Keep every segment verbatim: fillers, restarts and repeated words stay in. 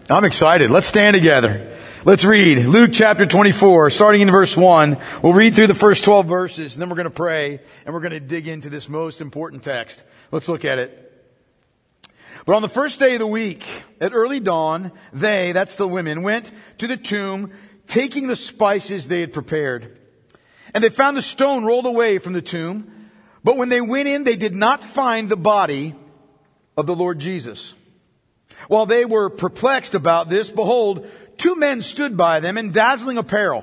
I'm excited. Let's stand together. Let's read Luke chapter twenty-four, starting in verse one. We'll read through the first twelve verses, and then we're going to pray, and we're going to dig into this most important text. Let's look at it. But on the first day of the week, at early dawn, they, that's the women, went to the tomb, taking the spices they had prepared. And they found the stone rolled away from the tomb. But when they went in, they did not find the body of the Lord Jesus. While they were perplexed about this, behold, two men stood by them in dazzling apparel.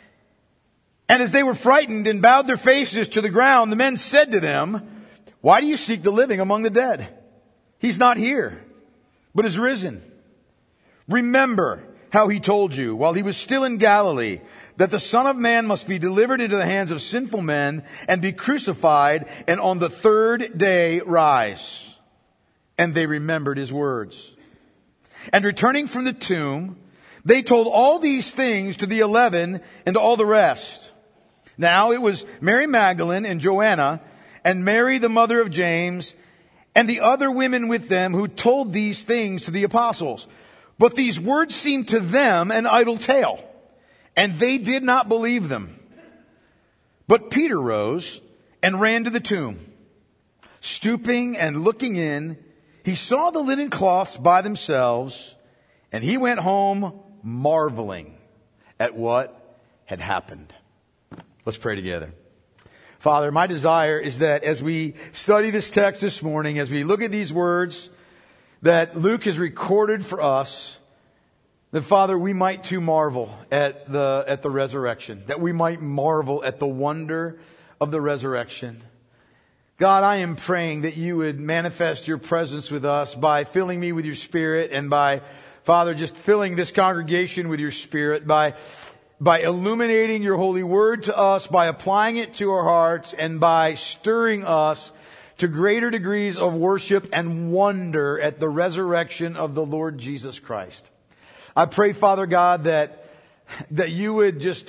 And as they were frightened and bowed their faces to the ground, the men said to them, "Why do you seek the living among the dead? He's not here, but is risen. Remember how he told you while he was still in Galilee that the Son of Man must be delivered into the hands of sinful men and be crucified and on the third day rise." And they remembered his words. And returning from the tomb, they told all these things to the eleven and to all the rest. Now it was Mary Magdalene and Joanna and Mary the mother of James and the other women with them who told these things to the apostles. But these words seemed to them an idle tale, and they did not believe them. But Peter rose and ran to the tomb. Stooping and looking in, he saw the linen cloths by themselves, and he went home marveling at what had happened. Let's pray together. Father, my desire is that as we study this text this morning, as we look at these words that Luke has recorded for us, that Father, we might too marvel at the, at the resurrection, that we might marvel at the wonder of the resurrection. God, I am praying that you would manifest your presence with us by filling me with your Spirit, and by, Father, just filling this congregation with your Spirit, by, by illuminating your holy word to us, by applying it to our hearts, and by stirring us to greater degrees of worship and wonder at the resurrection of the Lord Jesus Christ. I pray, Father God, that, that you would just,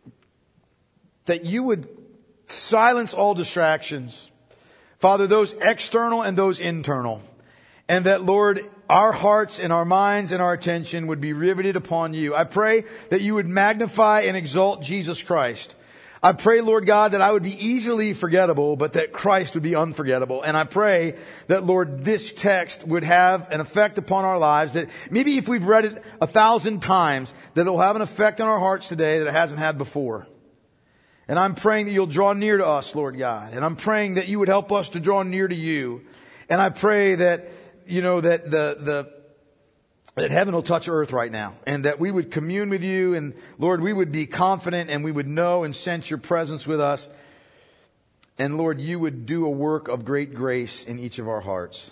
that you would silence all distractions. Father, those external and those internal. And that, Lord, our hearts and our minds and our attention would be riveted upon you. I pray that you would magnify and exalt Jesus Christ. I pray, Lord God, that I would be easily forgettable, but that Christ would be unforgettable. And I pray that, Lord, this text would have an effect upon our lives, that maybe if we've read it a thousand times, that it will have an effect on our hearts today that it hasn't had before. And I'm praying that you'll draw near to us, Lord God. And I'm praying that you would help us to draw near to you. And I pray that, you know, that the, the, that heaven will touch earth right now, and that we would commune with you, and Lord, we would be confident, and we would know and sense your presence with us. And Lord, you would do a work of great grace in each of our hearts.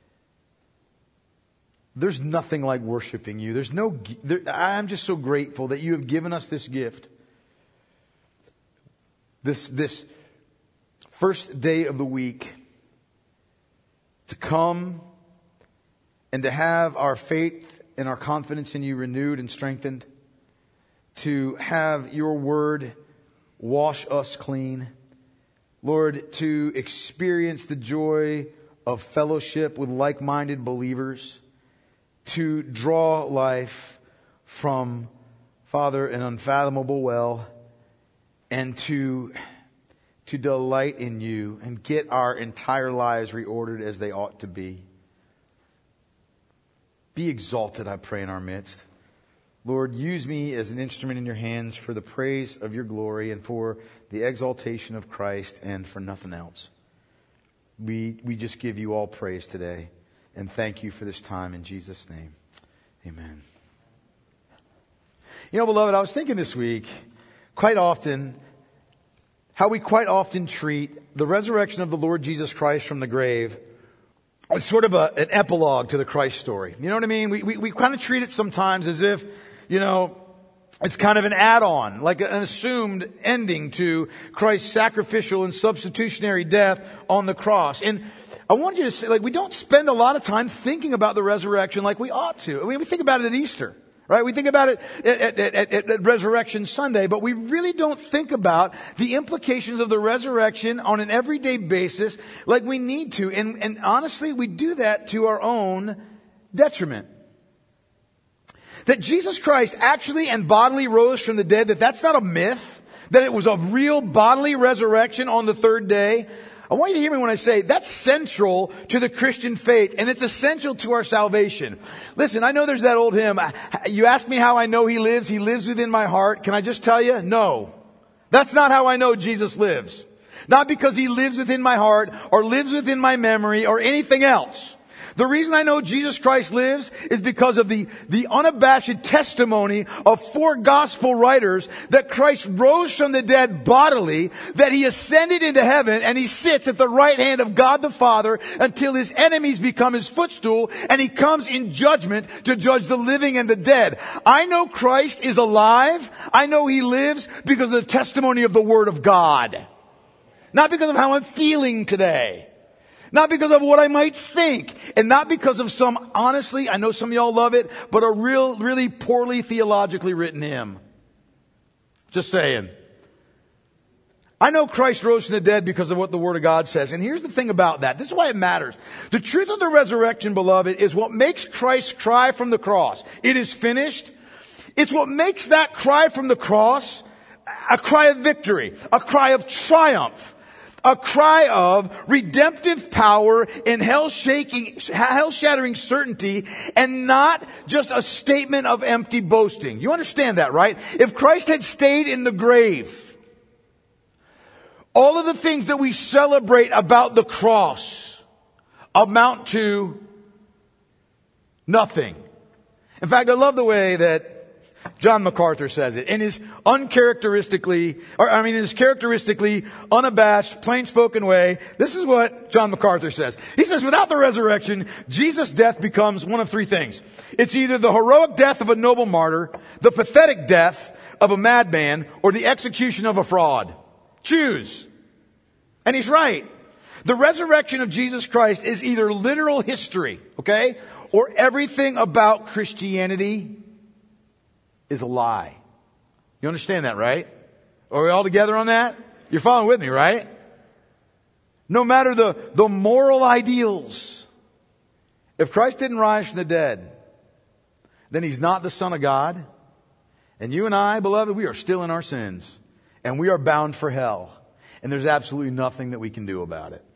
There's nothing like worshiping you. There's no, there, I'm just so grateful that you have given us this gift. This, this first day of the week, to come and to have our faith and our confidence in you renewed and strengthened, to have your word wash us clean, Lord, to experience the joy of fellowship with like-minded believers, to draw life from, Father, an unfathomable well, and to, to delight in you and get our entire lives reordered as they ought to be. Be exalted, I pray, in our midst. Lord, use me as an instrument in your hands for the praise of your glory and for the exaltation of Christ and for nothing else. We, we just give you all praise today, and thank you for this time in Jesus' name. Amen. You know, beloved, I was thinking this week, quite often, how we quite often treat the resurrection of the Lord Jesus Christ from the grave as sort of a, an epilogue to the Christ story. You know what I mean? We, we, we kind of treat it sometimes as if, you know, it's kind of an add-on, like an assumed ending to Christ's sacrificial and substitutionary death on the cross. And I want you to say, like, we don't spend a lot of time thinking about the resurrection like we ought to. I mean, we think about it at Easter. Right? We think about it at, at, at, at Resurrection Sunday, but we really don't think about the implications of the resurrection on an everyday basis like we need to. And, and honestly, we do that to our own detriment. that Jesus Christ actually and bodily rose from the dead, that that's not a myth, that it was a real bodily resurrection on the third day, I want you to hear me when I say that's central to the Christian faith, and it's essential to our salvation. Listen, I know there's that old hymn, you ask me how I know He lives, He lives within my heart. Can I just tell you? No. That's not how I know Jesus lives. Not because He lives within my heart, or lives within my memory, or anything else. The reason I know Jesus Christ lives is because of the, the unabashed testimony of four gospel writers that Christ rose from the dead bodily, that He ascended into heaven, and He sits at the right hand of God the Father until His enemies become His footstool, and He comes in judgment to judge the living and the dead. I know Christ is alive. I know He lives because of the testimony of the Word of God. Not because of how I'm feeling today. Not because of what I might think. And not because of some, honestly, I know some of y'all love it, but a real, really poorly theologically written hymn. Just saying. I know Christ rose from the dead because of what the Word of God says. And here's the thing about that. This is why it matters. The truth of the resurrection, beloved, is what makes Christ cry from the cross. It is finished. It's what makes that cry from the cross a cry of victory, a cry of triumph. A cry of redemptive power in hell-shaking, hell-shattering certainty, and not just a statement of empty boasting. You understand that, right? If Christ had stayed in the grave, all of the things that we celebrate about the cross amount to nothing. In fact, I love the way that John MacArthur says it in his uncharacteristically, or I mean, in his characteristically unabashed, plain-spoken way. This is what John MacArthur says. He says, without the resurrection, Jesus' death becomes one of three things. It's either the heroic death of a noble martyr, the pathetic death of a madman, or the execution of a fraud. Choose. And he's right. The resurrection of Jesus Christ is either literal history, okay, or everything about Christianity is a lie. You understand that, right? Are we all together on that? You're following with me, right? No matter the, the moral ideals, if Christ didn't rise from the dead, then He's not the Son of God. And you and I, beloved, we are still in our sins. And we are bound for hell. And there's absolutely nothing that we can do about it.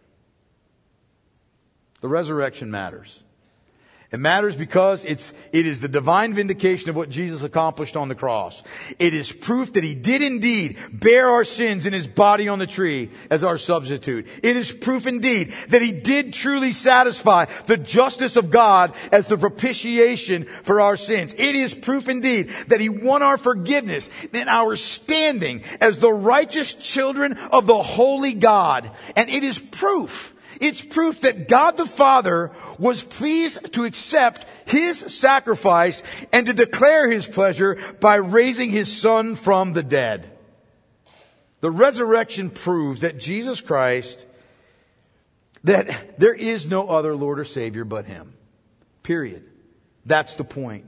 The resurrection matters. It matters because it's, it is the divine vindication of what Jesus accomplished on the cross. It is proof that He did indeed bear our sins in His body on the tree as our substitute. It is proof indeed that He did truly satisfy the justice of God as the propitiation for our sins. It is proof indeed that He won our forgiveness and our standing as the righteous children of the holy God. And it is proof. It's proof that God the Father was pleased to accept His sacrifice and to declare His pleasure by raising His Son from the dead. The resurrection proves that Jesus Christ, that there is no other Lord or Savior but Him. Period. That's the point.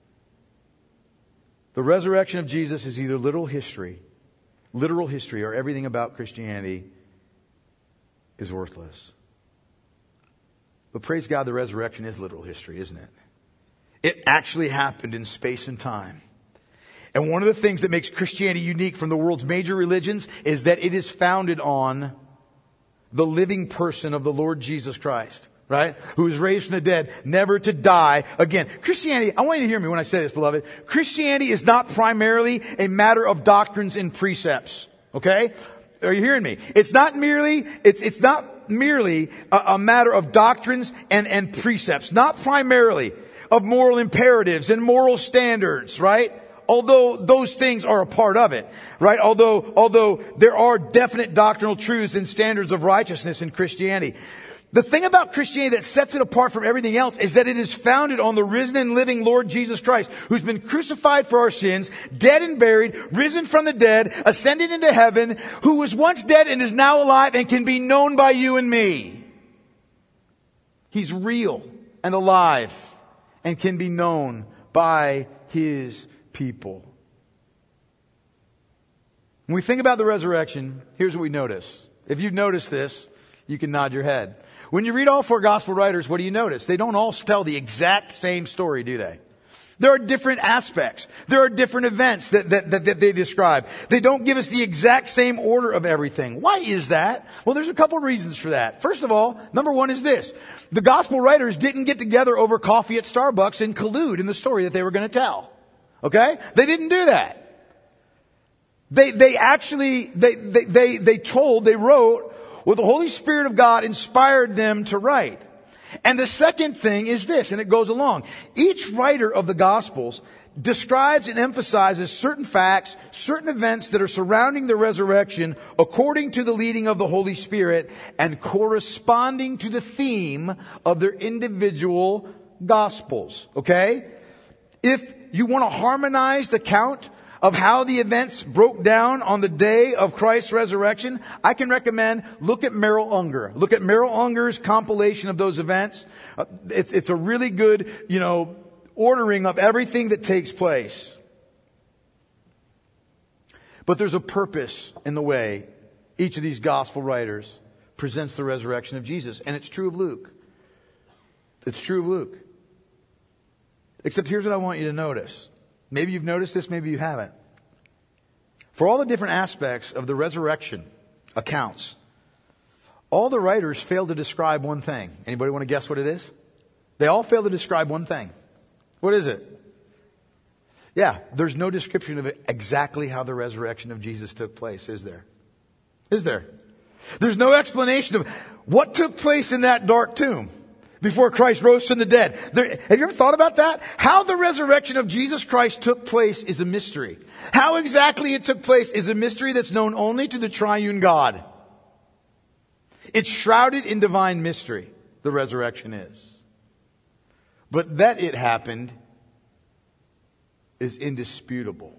The resurrection of Jesus is either literal history, literal history, or everything about Christianity is worthless. But praise God, the resurrection is literal history, isn't it? It actually happened in space and time. And one of the things that makes Christianity unique from the world's major religions is that it is founded on the living person of the Lord Jesus Christ, right? Who was raised from the dead, never to die again. Christianity, I want you to hear me when I say this, beloved. Christianity is not primarily a matter of doctrines and precepts, okay? Are you hearing me? It's not merely, it's, it's not merely a, a matter of doctrines and, and precepts. Not primarily of moral imperatives and moral standards, right? Although those things are a part of it, right? Although, although there are definite doctrinal truths and standards of righteousness in Christianity. The thing about Christianity that sets it apart from everything else is that it is founded on the risen and living Lord Jesus Christ, who's been crucified for our sins, dead and buried, risen from the dead, ascended into heaven, who was once dead and is now alive and can be known by you and me. He's real and alive and can be known by His people. When we think about the resurrection, here's what we notice. If you've noticed this, you can nod your head. When you read all four gospel writers, what do you notice? They don't all tell the exact same story, do they? There are different aspects. There are different events that, that, that, that they describe. They don't give us the exact same order of everything. Why is that? Well, there's a couple of reasons for that. First of all, number one is this. The gospel writers didn't get together over coffee at Starbucks and collude in the story that they were going to tell. Okay? They didn't do that. They, they actually, they, they, they, they told, they wrote what the Holy Spirit of God inspired them to write. And the second thing is this, and it goes along. Each writer of the Gospels describes and emphasizes certain facts, certain events that are surrounding the resurrection according to the leading of the Holy Spirit and corresponding to the theme of their individual Gospels. Okay? If you want a harmonized account of how the events broke down on the day of Christ's resurrection, I can recommend look at Merrill Unger. Look at Merrill Unger's compilation of those events. Uh, it's, it's a really good, you know, ordering of everything that takes place. But there's a purpose in the way each of these gospel writers presents the resurrection of Jesus. And it's true of Luke. It's true of Luke. Except here's what I want you to notice. Maybe you've noticed this, maybe you haven't. For all the different aspects of the resurrection accounts, all the writers fail to describe one thing. Anybody want to guess what it is? They all fail to describe one thing. What is it? Yeah, there's no description of it exactly how the resurrection of Jesus took place, is there? Is there? There's no explanation of what took place in that dark tomb before Christ rose from the dead. There, have you ever thought about that? How the resurrection of Jesus Christ took place is a mystery. How exactly it took place is a mystery that's known only to the triune God. It's shrouded in divine mystery, the resurrection is. But that it happened is indisputable.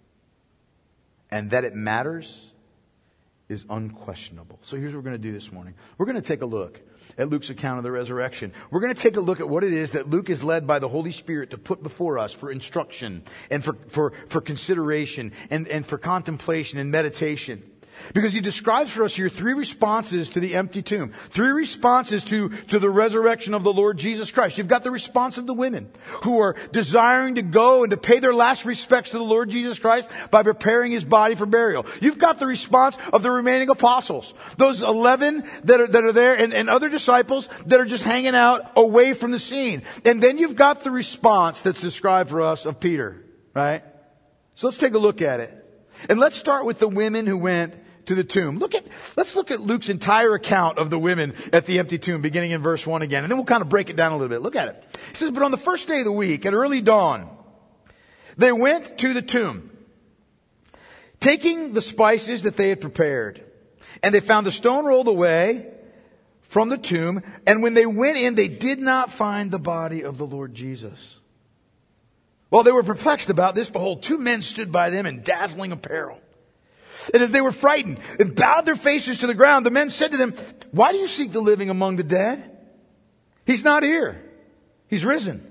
And that it matters is unquestionable. So here's what we're going to do this morning. We're going to take a look at Luke's account of the resurrection. We're going to take a look at what it is that Luke is led by the Holy Spirit to put before us for instruction and for, for, for consideration and, and for contemplation and meditation. Because he describes for us here three responses to the empty tomb. Three responses to, to the resurrection of the Lord Jesus Christ. You've got the response of the women who are desiring to go and to pay their last respects to the Lord Jesus Christ by preparing his body for burial. You've got the response of the remaining apostles. Those eleven that are, that are there and, and other disciples that are just hanging out away from the scene. And then you've got the response that's described for us of Peter, right? So let's take a look at it. And let's start with the women who went to the tomb. Look at, let's look at Luke's entire account of the women at the empty tomb, beginning in verse one again. And then we'll kind of break it down a little bit. Look at it. It says, but on the first day of the week, at early dawn, they went to the tomb, taking the spices that they had prepared. And they found the stone rolled away from the tomb. And when they went in, they did not find the body of the Lord Jesus. While they were perplexed about this, behold, two men stood by them in dazzling apparel. And as they were frightened and bowed their faces to the ground, the men said to them, why do you seek the living among the dead? He's not here. He's risen.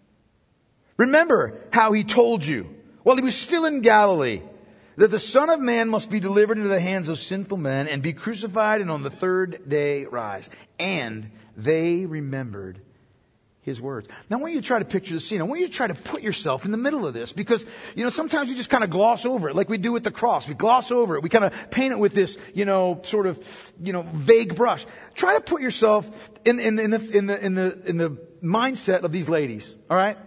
Remember how he told you, while he was still in Galilee, that the Son of Man must be delivered into the hands of sinful men and be crucified and on the third day rise. And they remembered his words. Now I want you to try to picture the scene. I want you to try to put yourself in the middle of this because, you know, sometimes we just kind of gloss over it like we do with the cross. We gloss over it. We kind of paint it with this, you know, sort of, you know, vague brush. Try to put yourself in, in, in the, in the, in the, in the mindset of these ladies. All right.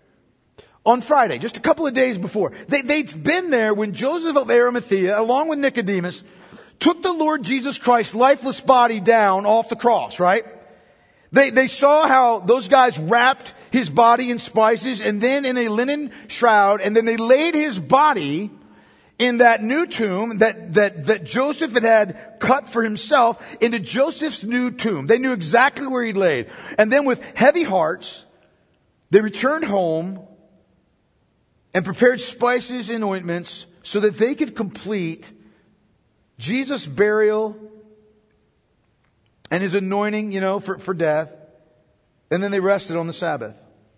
On Friday, just a couple of days before, they, they'd been there when Joseph of Arimathea, along with Nicodemus, took the Lord Jesus Christ's lifeless body down off the cross, right? They, they saw how those guys wrapped his body in spices and then in a linen shroud, and then they laid his body in that new tomb that, that, that Joseph had had cut for himself into Joseph's new tomb. They knew exactly where he'd laid. And then with heavy hearts, they returned home and prepared spices and ointments so that they could complete Jesus' burial and his anointing, you know, for, for death. And then they rested on the Sabbath.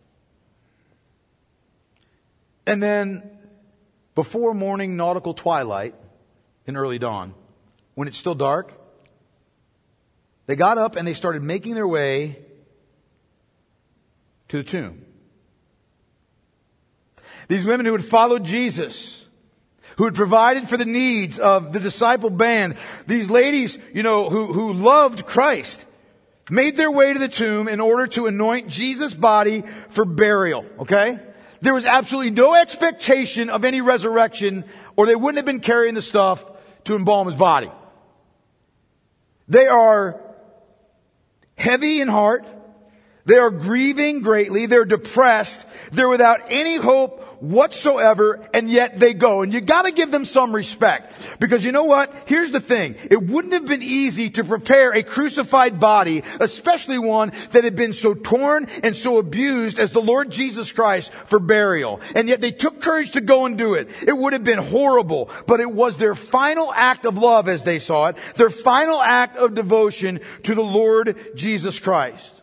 And then, before morning nautical twilight, in early dawn, when it's still dark, they got up and they started making their way to the tomb. These women who had followed Jesus, who had provided for the needs of the disciple band, these ladies, you know, who, who loved Christ, made their way to the tomb in order to anoint Jesus' body for burial, okay? There was absolutely no expectation of any resurrection, or they wouldn't have been carrying the stuff to embalm his body. They are heavy in heart. They are grieving greatly. They're depressed. They're without any hope whatsoever, and yet they go. And you gotta give them some respect. Because you know what? Here's the thing. It wouldn't have been easy to prepare a crucified body, especially one that had been so torn and so abused as the Lord Jesus Christ, for burial. And yet they took courage to go and do it. It would have been horrible, but it was their final act of love, as they saw it, their final act of devotion to the Lord Jesus Christ.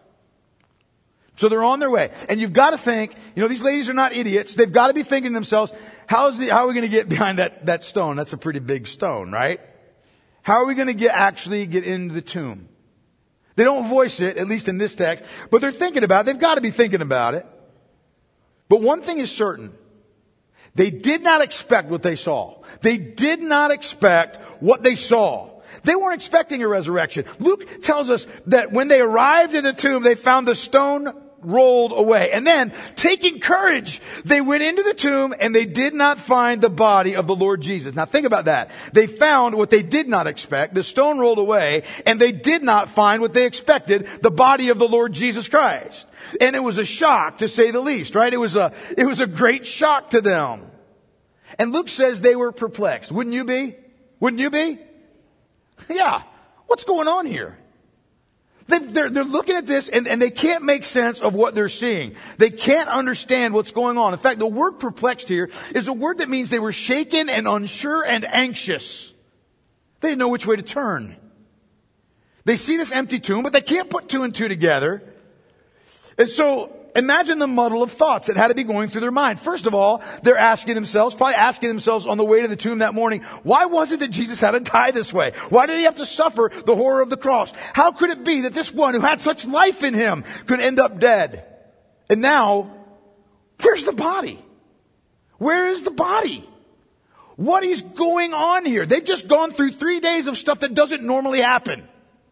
So they're on their way. And you've got to think, you know, these ladies are not idiots. They've got to be thinking to themselves, how's the, how are we going to get behind that, that stone? That's a pretty big stone, right? How are we going to get, actually get into the tomb? They don't voice it, at least in this text, but they're thinking about it. They've got to be thinking about it. But one thing is certain. They did not expect what they saw. They did not expect what they saw. They weren't expecting a resurrection. Luke tells us that when they arrived in the tomb, they found the stone rolled away. And then, taking courage, they went into the tomb and they did not find the body of the Lord Jesus. Now think about that. They found what they did not expect, the stone rolled away, and they did not find what they expected, the body of the Lord Jesus Christ. And it was a shock, to say the least, right? It was a, it was a great shock to them. And Luke says they were perplexed. Wouldn't you be? Wouldn't you be? Yeah. What's going on here? They, they're, they're looking at this and, and they can't make sense of what they're seeing. They can't understand what's going on. In fact, the word perplexed here is a word that means they were shaken and unsure and anxious. They didn't know which way to turn. They see this empty tomb, but they can't put two and two together. And so, imagine the muddle of thoughts that had to be going through their mind. First of all, they're asking themselves, probably asking themselves on the way to the tomb that morning, why was it that Jesus had to die this way? Why did he have to suffer the horror of the cross? How could it be that this one who had such life in him could end up dead? And now, where's the body? Where is the body? What is going on here? They've just gone through three days of stuff that doesn't normally happen.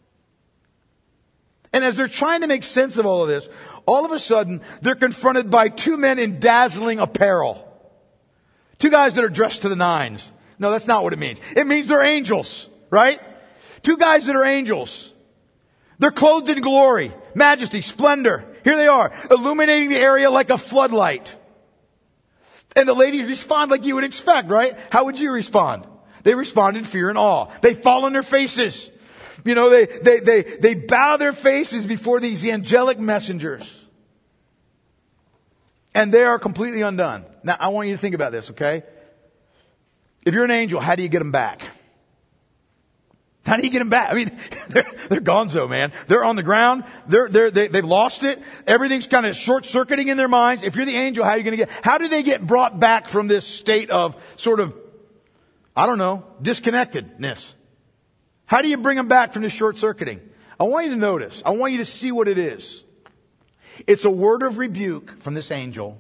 And as they're trying to make sense of all of this, all of a sudden, they're confronted by two men in dazzling apparel. Two guys that are dressed to the nines. No, that's not what it means. It means they're angels, right? Two guys that are angels. They're clothed in glory, majesty, splendor. Here they are, illuminating the area like a floodlight. And the ladies respond like you would expect, right? How would you respond? They respond in fear and awe. They fall on their faces. You know, they, they, they, they bow their faces before these angelic messengers. And they are completely undone. Now, I want you to think about this, okay? If you're an angel, how do you get them back? How do you get them back? I mean, they're, they're gonzo, man. They're on the ground. They're, they're, they, they've lost it. Everything's kind of short-circuiting in their minds. If you're the angel, how are you going to get, how do they get brought back from this state of sort of, I don't know, disconnectedness? How do you bring them back from this short-circuiting? I want you to notice. I want you to see what it is. It's a word of rebuke from this angel.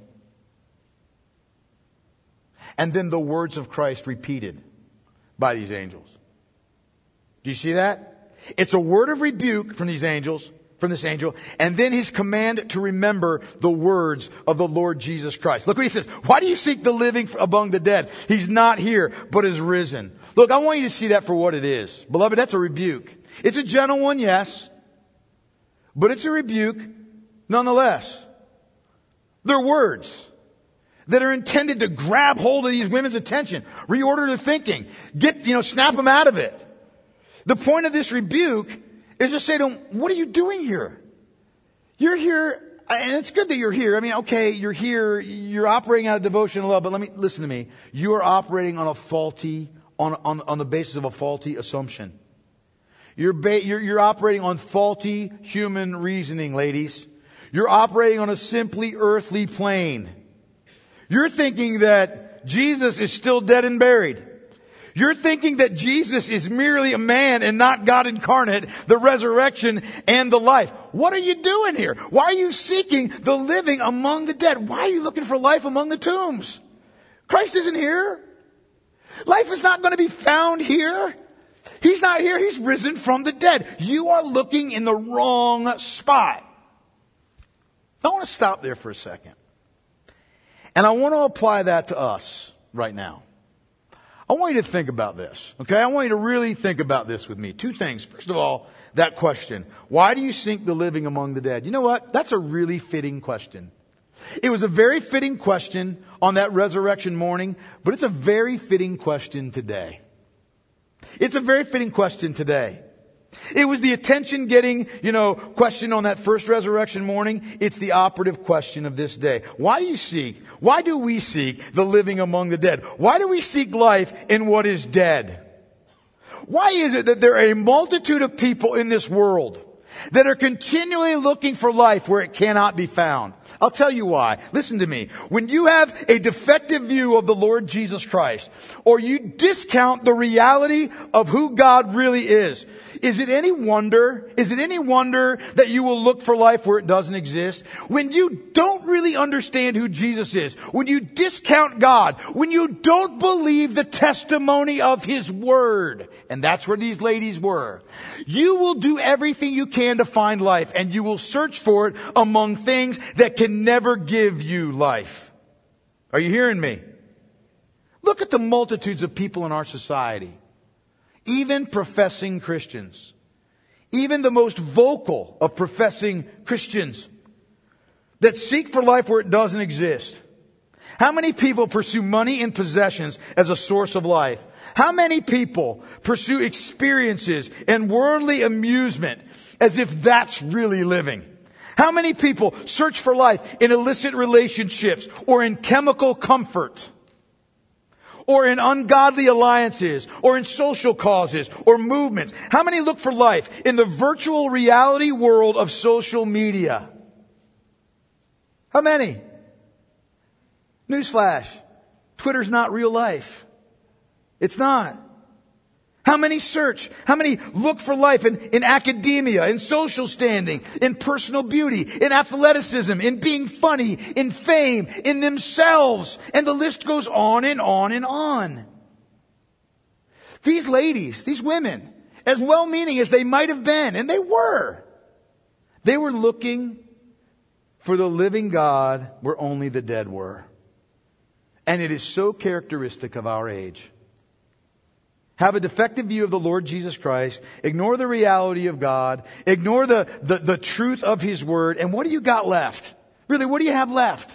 And then the words of Christ repeated by these angels. Do you see that? It's a word of rebuke from these angels, from this angel, and then his command to remember the words of the Lord Jesus Christ. Look what he says. Why do you seek the living among the dead? He's not here, but is risen. Look, I want you to see that for what it is. Beloved, that's a rebuke. It's a gentle one, yes, but it's a rebuke nonetheless. They're words that are intended to grab hold of these women's attention, reorder their thinking, get, you know, snap them out of it. The point of this rebuke is to say to them, what are you doing here? You're here, and it's good that you're here. I mean, okay, you're here, you're operating out of devotion and love, but let me, listen to me. You are operating on a faulty, on, on, on the basis of a faulty assumption. You're, ba- you're, you're operating on faulty human reasoning, ladies. You're operating on a simply earthly plane. You're thinking that Jesus is still dead and buried. You're thinking that Jesus is merely a man and not God incarnate, the resurrection and the life. What are you doing here? Why are you seeking the living among the dead? Why are you looking for life among the tombs? Christ isn't here. Life is not going to be found here. He's not here. He's risen from the dead. You are looking in the wrong spot. I want to stop there for a second. And I want to apply that to us right now. I want you to think about this, okay? I want you to really think about this with me. Two things. First of all, that question. Why do you seek the living among the dead? You know what? That's a really fitting question. It was a very fitting question on that resurrection morning, but it's a very fitting question today. It's a very fitting question today. It was the attention-getting, you know, question on that first resurrection morning. It's the operative question of this day. Why do you seek? Why do we seek the living among the dead? Why do we seek life in what is dead? Why is it that there are a multitude of people in this world that are continually looking for life where it cannot be found? I'll tell you why. Listen to me. When you have a defective view of the Lord Jesus Christ, or you discount the reality of who God really is, is it any wonder, is it any wonder that you will look for life where it doesn't exist? When you don't really understand who Jesus is, when you discount God, when you don't believe the testimony of His Word, and that's where these ladies were, you will do everything you can to find life, and you will search for it among things that can never give you life. Are you hearing me? Look at the multitudes of people in our society. Even professing Christians. Even the most vocal of professing Christians that seek for life where it doesn't exist. How many people pursue money and possessions as a source of life? How many people pursue experiences and worldly amusement as if that's really living? How many people search for life in illicit relationships or in chemical comfort? Or in ungodly alliances, or in social causes, or movements? How many look for life in the virtual reality world of social media? How many? Newsflash. Twitter's not real life. It's not. How many search? How many look for life in, in academia, in social standing, in personal beauty, in athleticism, in being funny, in fame, in themselves? And the list goes on and on and on. These ladies, these women, as well-meaning as they might have been, and they were, they were looking for the living God where only the dead were. And it is so characteristic of our age. Have a defective view of the Lord Jesus Christ, ignore the reality of God, ignore the, the, the truth of His Word, and what do you got left? Really, what do you have left?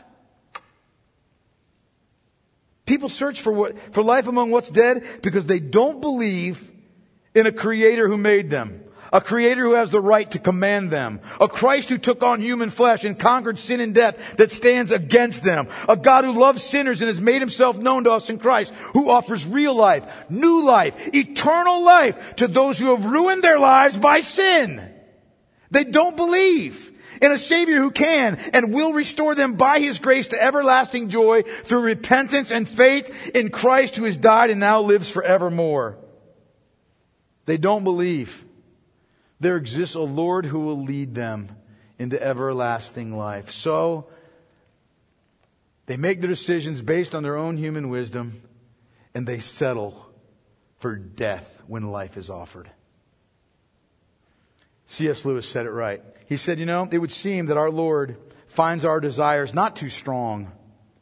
People search for what, for life among what's dead because they don't believe in a Creator who made them. A Creator who has the right to command them. A Christ who took on human flesh and conquered sin and death that stands against them. A God who loves sinners and has made Himself known to us in Christ, who offers real life, new life, eternal life to those who have ruined their lives by sin. They don't believe in a Savior who can and will restore them by His grace to everlasting joy through repentance and faith in Christ who has died and now lives forevermore. They don't believe there exists a Lord who will lead them into everlasting life. So, they make their decisions based on their own human wisdom, and they settle for death when life is offered. C S Lewis said it right. He said, you know, it would seem that our Lord finds our desires not too strong,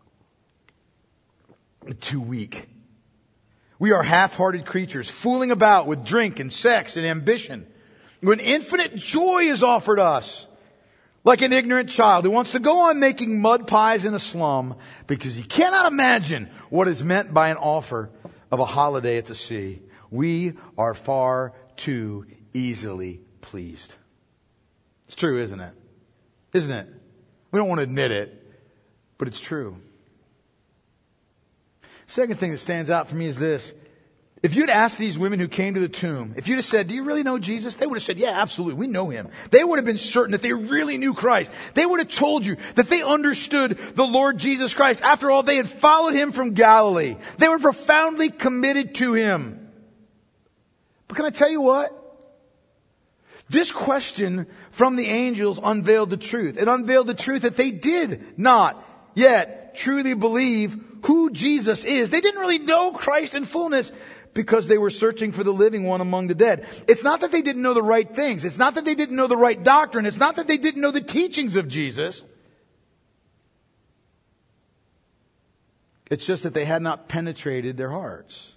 but too weak. We are half-hearted creatures, fooling about with drink and sex and ambition, when infinite joy is offered us, like an ignorant child who wants to go on making mud pies in a slum because he cannot imagine what is meant by an offer of a holiday at the sea. We are far too easily pleased. It's true, isn't it? Isn't it? We don't want to admit it, but it's true. Second thing that stands out for me is this. If you'd asked these women who came to the tomb, if you'd have said, do you really know Jesus? They would have said, yeah, absolutely, we know him. They would have been certain that they really knew Christ. They would have told you that they understood the Lord Jesus Christ. After all, they had followed him from Galilee. They were profoundly committed to him. But can I tell you what? This question from the angels unveiled the truth. It unveiled the truth that they did not yet truly believe who Jesus is. They didn't really know Christ in fullness, because they were searching for the living one among the dead. It's not that they didn't know the right things. It's not that they didn't know the right doctrine. It's not that they didn't know the teachings of Jesus. It's just that they had not penetrated their hearts.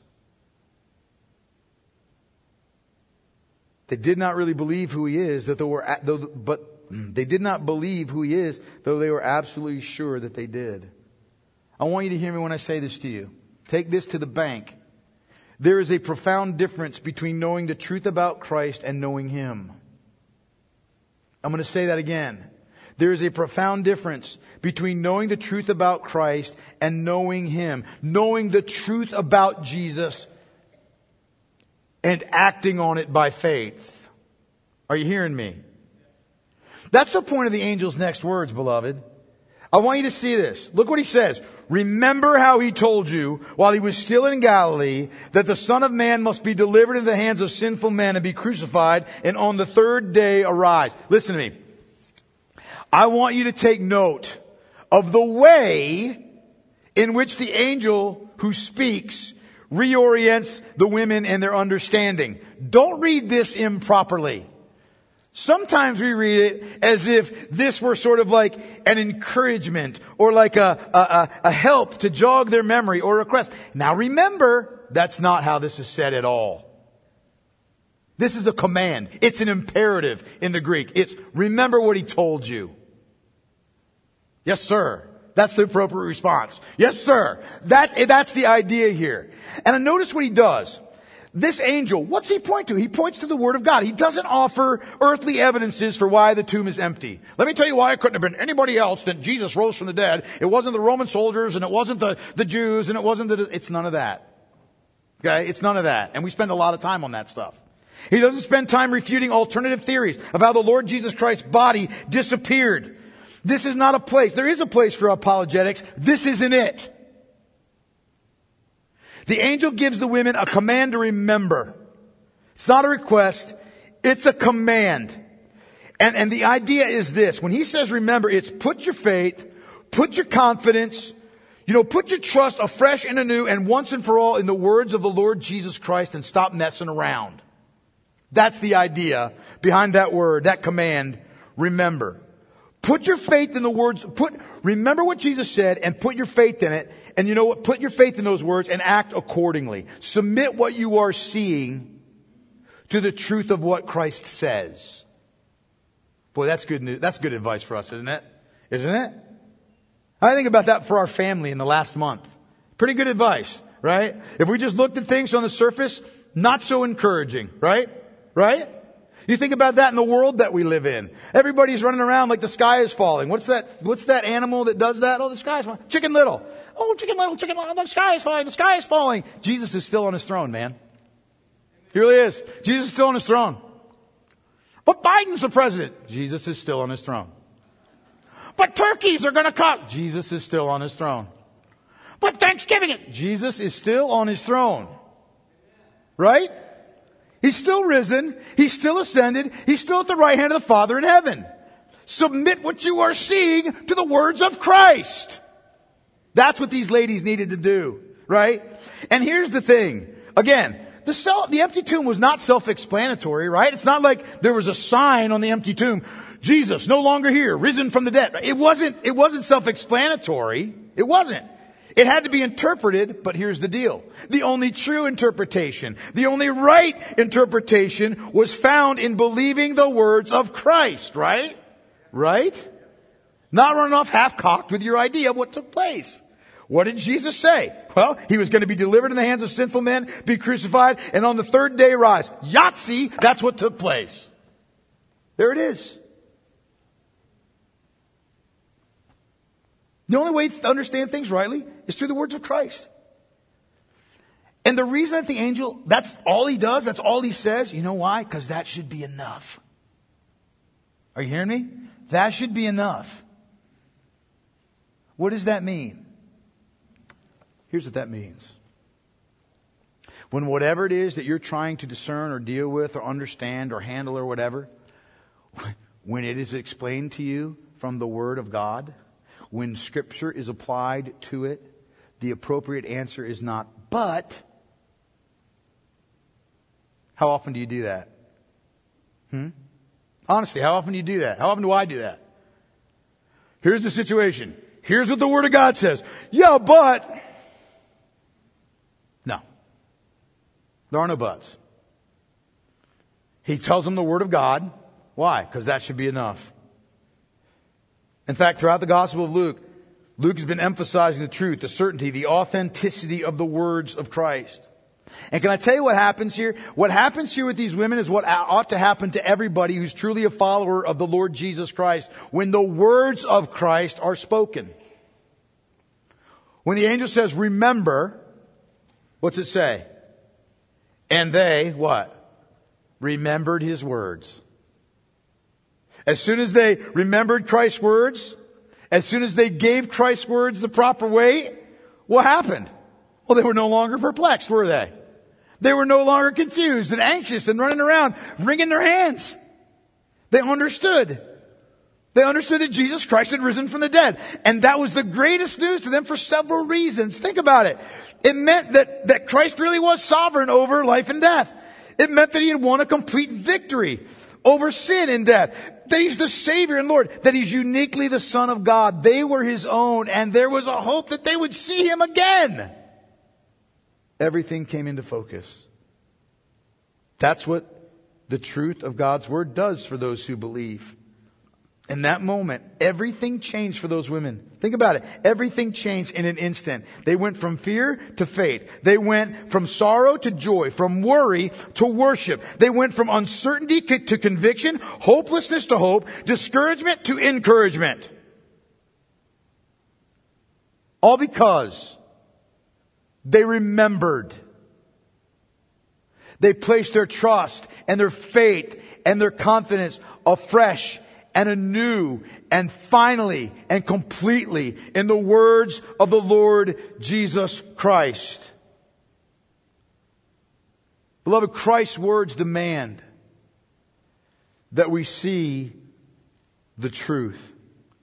They did not really believe who he is, that they were, though, but they did not believe who he is, though they were absolutely sure that they did. I want you to hear me when I say this to you. Take this to the bank. There is a profound difference between knowing the truth about Christ and knowing him. I'm going to say that again. There is a profound difference between knowing the truth about Christ and knowing him. Knowing the truth about Jesus and acting on it by faith. Are you hearing me? That's the point of the angel's next words, beloved. I want you to see this. Look what he says. Remember how he told you while he was still in Galilee that the Son of Man must be delivered into the hands of sinful men and be crucified and on the third day arise. Listen to me. I want you to take note of the way in which the angel who speaks reorients the women and their understanding. Don't read this improperly. Sometimes we read it as if this were sort of like an encouragement or like a, a, a help to jog their memory or request. Now remember, that's not how this is said at all. This is a command. It's an imperative in the Greek. It's remember what he told you. Yes, sir. That's the appropriate response. Yes, sir. That's, that's the idea here. And notice what he does. This angel, what's he point to? He points to the Word of God. He doesn't offer earthly evidences for why the tomb is empty. Let me tell you why it couldn't have been anybody else than Jesus rose from the dead. It wasn't the Roman soldiers, and it wasn't the, the Jews, and it wasn't the... It's none of that. Okay? It's none of that. And we spend a lot of time on that stuff. He doesn't spend time refuting alternative theories of how the Lord Jesus Christ's body disappeared. This is not a place. There is a place for apologetics. This isn't it. The angel gives the women a command to remember. It's not a request. It's a command. And, and the idea is this. When he says remember, it's put your faith, put your confidence, you know, put your trust afresh and anew and once and for all in the words of the Lord Jesus Christ and stop messing around. That's the idea behind that word, that command, remember. Put your faith in the words, put, remember what Jesus said and put your faith in it. And you know what? Put your faith in those words and act accordingly. Submit what you are seeing to the truth of what Christ says. Boy, that's good news. That's good advice for us, isn't it? Isn't it? I think about that for our family in the last month. Pretty good advice, right? If we just looked at things on the surface, not so encouraging, right? Right? You think about that in the world that we live in. Everybody's running around like the sky is falling. What's that, what's that animal that does that? Oh, the sky is falling. Chicken Little. Oh, Chicken Little, Chicken Little. The sky is falling. The sky is falling. Jesus is still on his throne, man. He really is. Jesus is still on his throne. But Biden's the president. Jesus is still on his throne. But turkeys are going to come. Jesus is still on his throne. But Thanksgiving. Jesus is still on his throne. Right? He's still risen. He's still ascended. He's still at the right hand of the Father in heaven. Submit what you are seeing to the words of Christ. That's what these ladies needed to do, right? And here's the thing. Again, the, self, the empty tomb was not self-explanatory, right? It's not like there was a sign on the empty tomb. Jesus, no longer here, risen from the dead. It wasn't, it wasn't self-explanatory. It wasn't. It had to be interpreted, but here's the deal. The only true interpretation, the only right interpretation was found in believing the words of Christ, right? Right? Not running off half-cocked with your idea of what took place. What did Jesus say? Well, he was going to be delivered in the hands of sinful men, be crucified, and on the third day rise. Yahtzee, that's what took place. There it is. The only way to understand things rightly is through the words of Christ. And the reason that the angel, that's all he does, that's all he says, you know why? Because that should be enough. Are you hearing me? That should be enough. What does that mean? Here's what that means. When whatever it is that you're trying to discern or deal with or understand or handle or whatever, when it is explained to you from the Word of God, when Scripture is applied to it, the appropriate answer is not, but. How often do you do that? Hmm? Honestly, how often do you do that? How often do I do that? Here's the situation. Here's what the Word of God says. Yeah, but. No. There are no buts. He tells them the Word of God. Why? Because that should be enough. In fact, throughout the Gospel of Luke, Luke has been emphasizing the truth, the certainty, the authenticity of the words of Christ. And can I tell you what happens here? What happens here with these women is what ought to happen to everybody who's truly a follower of the Lord Jesus Christ when the words of Christ are spoken. When the angel says, remember, what's it say? And they, what? Remembered his words. As soon as they remembered Christ's words, as soon as they gave Christ's words the proper weight, what happened? Well, they were no longer perplexed, were they? They were no longer confused and anxious and running around, wringing their hands. They understood. They understood that Jesus Christ had risen from the dead. And that was the greatest news to them for several reasons. Think about it. It meant that, that Christ really was sovereign over life and death. It meant that he had won a complete victory over sin and death. That he's the Savior and Lord. That he's uniquely the Son of God. They were his own, and there was a hope that they would see him again. Everything came into focus. That's what the truth of God's Word does for those who believe. In that moment, everything changed for those women. Think about it. Everything changed in an instant. They went from fear to faith. They went from sorrow to joy, from worry to worship. They went from uncertainty to conviction, hopelessness to hope, discouragement to encouragement. All because they remembered. They placed their trust and their faith and their confidence afresh and anew and finally and completely in the words of the Lord Jesus Christ. Beloved, Christ's words demand that we see the truth.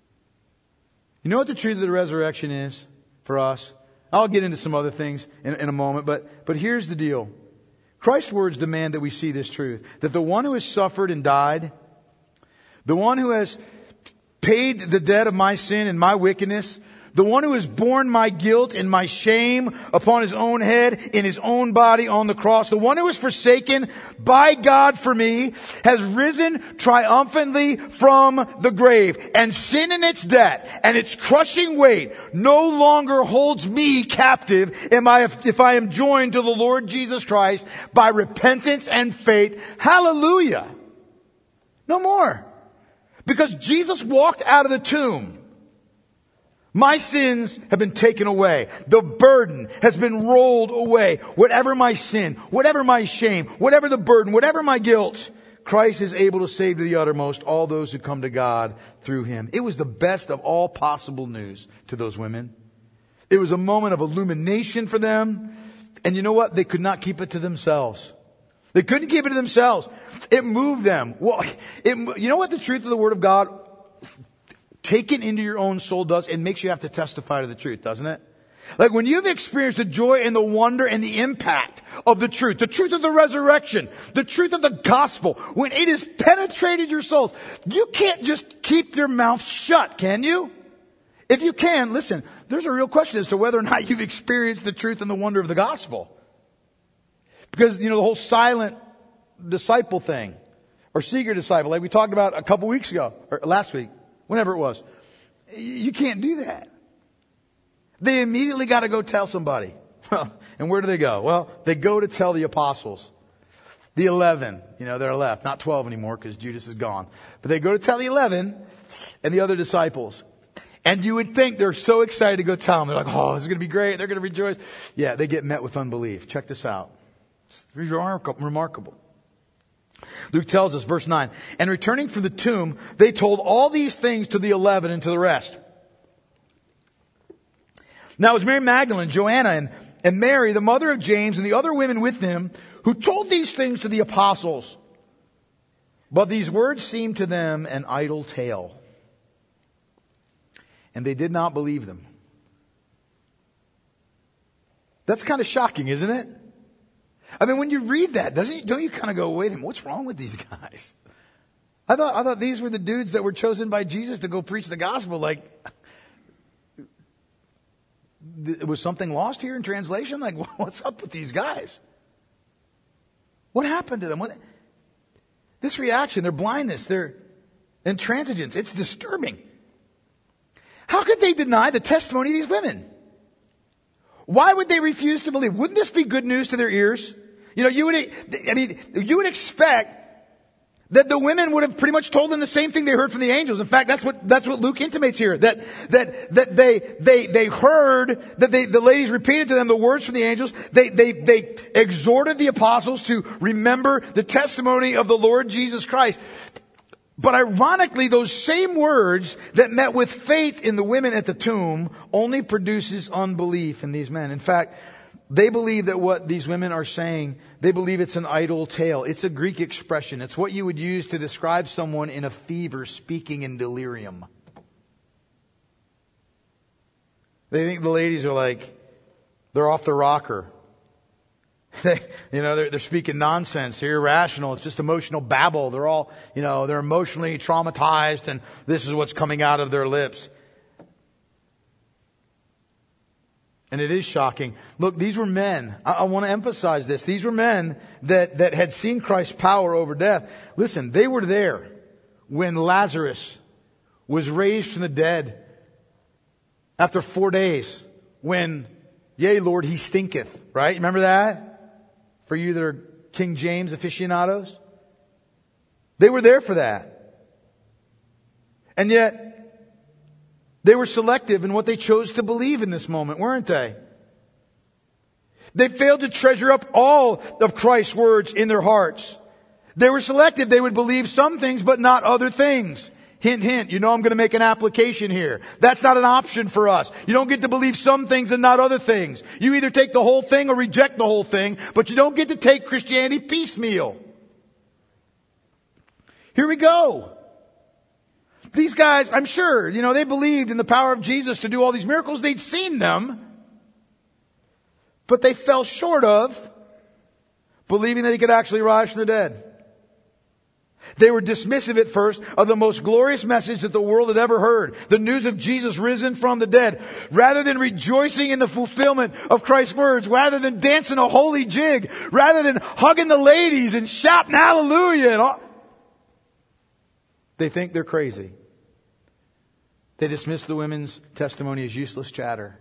You know what the truth of the resurrection is for us? I'll get into some other things in, in a moment, but, but here's the deal. Christ's words demand that we see this truth. That the one who has suffered and died, the one who has paid the debt of my sin and my wickedness, the one who has borne my guilt and my shame upon his own head in his own body on the cross, the one who was forsaken by God for me, has risen triumphantly from the grave. And sin and its debt and its crushing weight no longer holds me captive if I am joined to the Lord Jesus Christ by repentance and faith. Hallelujah. No more. Because Jesus walked out of the tomb. My sins have been taken away. The burden has been rolled away. Whatever my sin, whatever my shame, whatever the burden, whatever my guilt, Christ is able to save to the uttermost all those who come to God through him. It was the best of all possible news to those women. It was a moment of illumination for them. And you know what? They could not keep it to themselves. They couldn't keep it to themselves. It moved them. Well, it, you know what the truth of the Word of God taken into your own soul does? It makes you have to testify to the truth, doesn't it? Like when you've experienced the joy and the wonder and the impact of the truth, the truth of the resurrection, the truth of the gospel, when it has penetrated your souls, you can't just keep your mouth shut, can you? If you can, listen, there's a real question as to whether or not you've experienced the truth and the wonder of the gospel. Because, you know, the whole silent disciple thing, or secret disciple, like we talked about a couple weeks ago, or last week, whenever it was. You can't do that. They immediately got to go tell somebody. And where do they go? Well, they go to tell the apostles. The eleven, you know, they're left. Not twelve anymore because Judas is gone. But they go to tell the eleven and the other disciples. And you would think they're so excited to go tell them. They're like, oh, this is going to be great. They're going to rejoice. Yeah, they get met with unbelief. Check this out. It's remarkable. Luke tells us, verse nine, and returning from the tomb, they told all these things to the eleven and to the rest. Now it was Mary Magdalene, Joanna, and, and Mary, the mother of James, and the other women with them, who told these things to the apostles. But these words seemed to them an idle tale, and they did not believe them. That's kind of shocking, isn't it? I mean, when you read that, doesn't you, don't you kind of go, wait a minute, what's wrong with these guys? I thought, I thought these were the dudes that were chosen by Jesus to go preach the gospel. Like, was something lost here in translation? Like, what's up with these guys? What happened to them? What, this reaction, their blindness, their intransigence, it's disturbing. How could they deny the testimony of these women? Why would they refuse to believe? Wouldn't this be good news to their ears? You know, you would, I mean, you would expect that the women would have pretty much told them the same thing they heard from the angels. In fact, that's what, that's what Luke intimates here. That, that, that they, they, they heard, that they, the ladies repeated to them the words from the angels. They, they, they exhorted the apostles to remember the testimony of the Lord Jesus Christ. But ironically, those same words that met with faith in the women at the tomb only produces unbelief in these men. In fact, they believe that what these women are saying, they believe it's an idle tale. It's a Greek expression. It's what you would use to describe someone in a fever speaking in delirium. They think the ladies are like, they're off the rocker. They, you know, they're, they're speaking nonsense. They're irrational. It's just emotional babble. They're all, you know, they're emotionally traumatized, and this is what's coming out of their lips. And it is shocking. Look, these were men. I, I want to emphasize this. These were men that, that had seen Christ's power over death. Listen, they were there when Lazarus was raised from the dead after four days. When, yea, Lord, he stinketh. Right? Remember that? For you that are King James aficionados. They were there for that. And yet, they were selective in what they chose to believe in this moment, weren't they? They failed to treasure up all of Christ's words in their hearts. They were selective. They would believe some things, but not other things. Hint, hint. You know I'm going to make an application here. That's not an option for us. You don't get to believe some things and not other things. You either take the whole thing or reject the whole thing, but you don't get to take Christianity piecemeal. Here we go. These guys, I'm sure, you know, they believed in the power of Jesus to do all these miracles. They'd seen them, but they fell short of believing that he could actually rise from the dead. They were dismissive at first of the most glorious message that the world had ever heard. The news of Jesus risen from the dead. Rather than rejoicing in the fulfillment of Christ's words, rather than dancing a holy jig, rather than hugging the ladies and shouting hallelujah and all, they think they're crazy. They dismiss the women's testimony as useless chatter.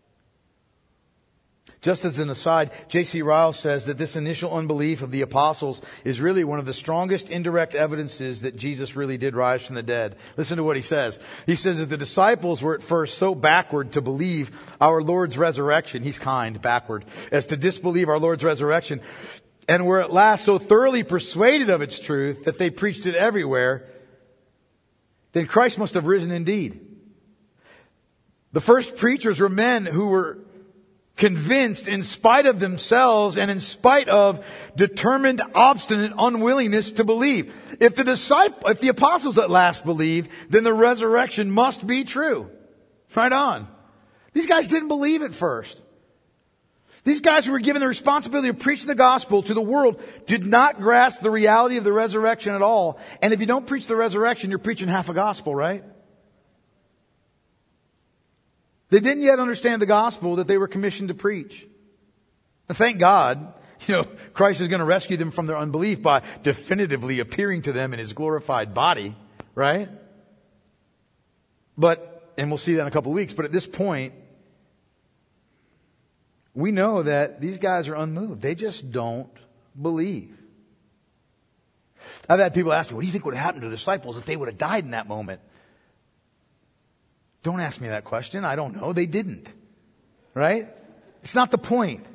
Just as an aside, J C Ryle says that this initial unbelief of the apostles is really one of the strongest indirect evidences that Jesus really did rise from the dead. Listen to what he says. He says that the disciples were at first so backward to believe our Lord's resurrection. He's kind, backward, as to disbelieve our Lord's resurrection. And were at last so thoroughly persuaded of its truth that they preached it everywhere. Then Christ must have risen indeed. The first preachers were men who were convinced in spite of themselves and in spite of determined, obstinate unwillingness to believe. If the disciple, if the apostles at last believed, then the resurrection must be true. Right on. These guys didn't believe at first. These guys who were given the responsibility of preaching the gospel to the world did not grasp the reality of the resurrection at all. And if you don't preach the resurrection, you're preaching half a gospel, right? They didn't yet understand the gospel that they were commissioned to preach. And thank God, you know, Christ is going to rescue them from their unbelief by definitively appearing to them in his glorified body, right? But, and we'll see that in a couple of weeks, but at this point, we know that these guys are unmoved. They just don't believe. I've had people ask me, what do you think would have happened to the disciples if they would have died in that moment? Don't ask me that question. I don't know. They didn't. Right? It's not the point.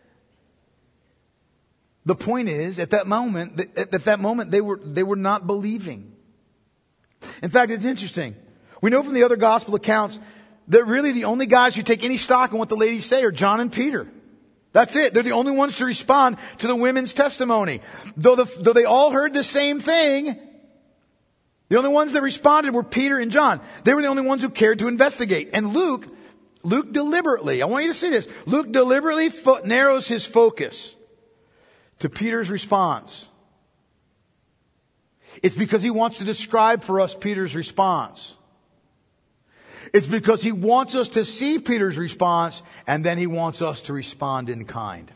The point is, at that moment, at that moment, they were, they were not believing. In fact, it's interesting. We know from the other gospel accounts that really the only guys who take any stock in what the ladies say are John and Peter. That's it. They're the only ones to respond to the women's testimony. Though, the, though they all heard the same thing, the only ones that responded were Peter and John. They were the only ones who cared to investigate. And Luke, Luke deliberately, I want you to see this, Luke deliberately fo- narrows his focus to Peter's response. It's because he wants to describe for us Peter's response. It's because he wants us to see Peter's response, and then he wants us to respond in kind.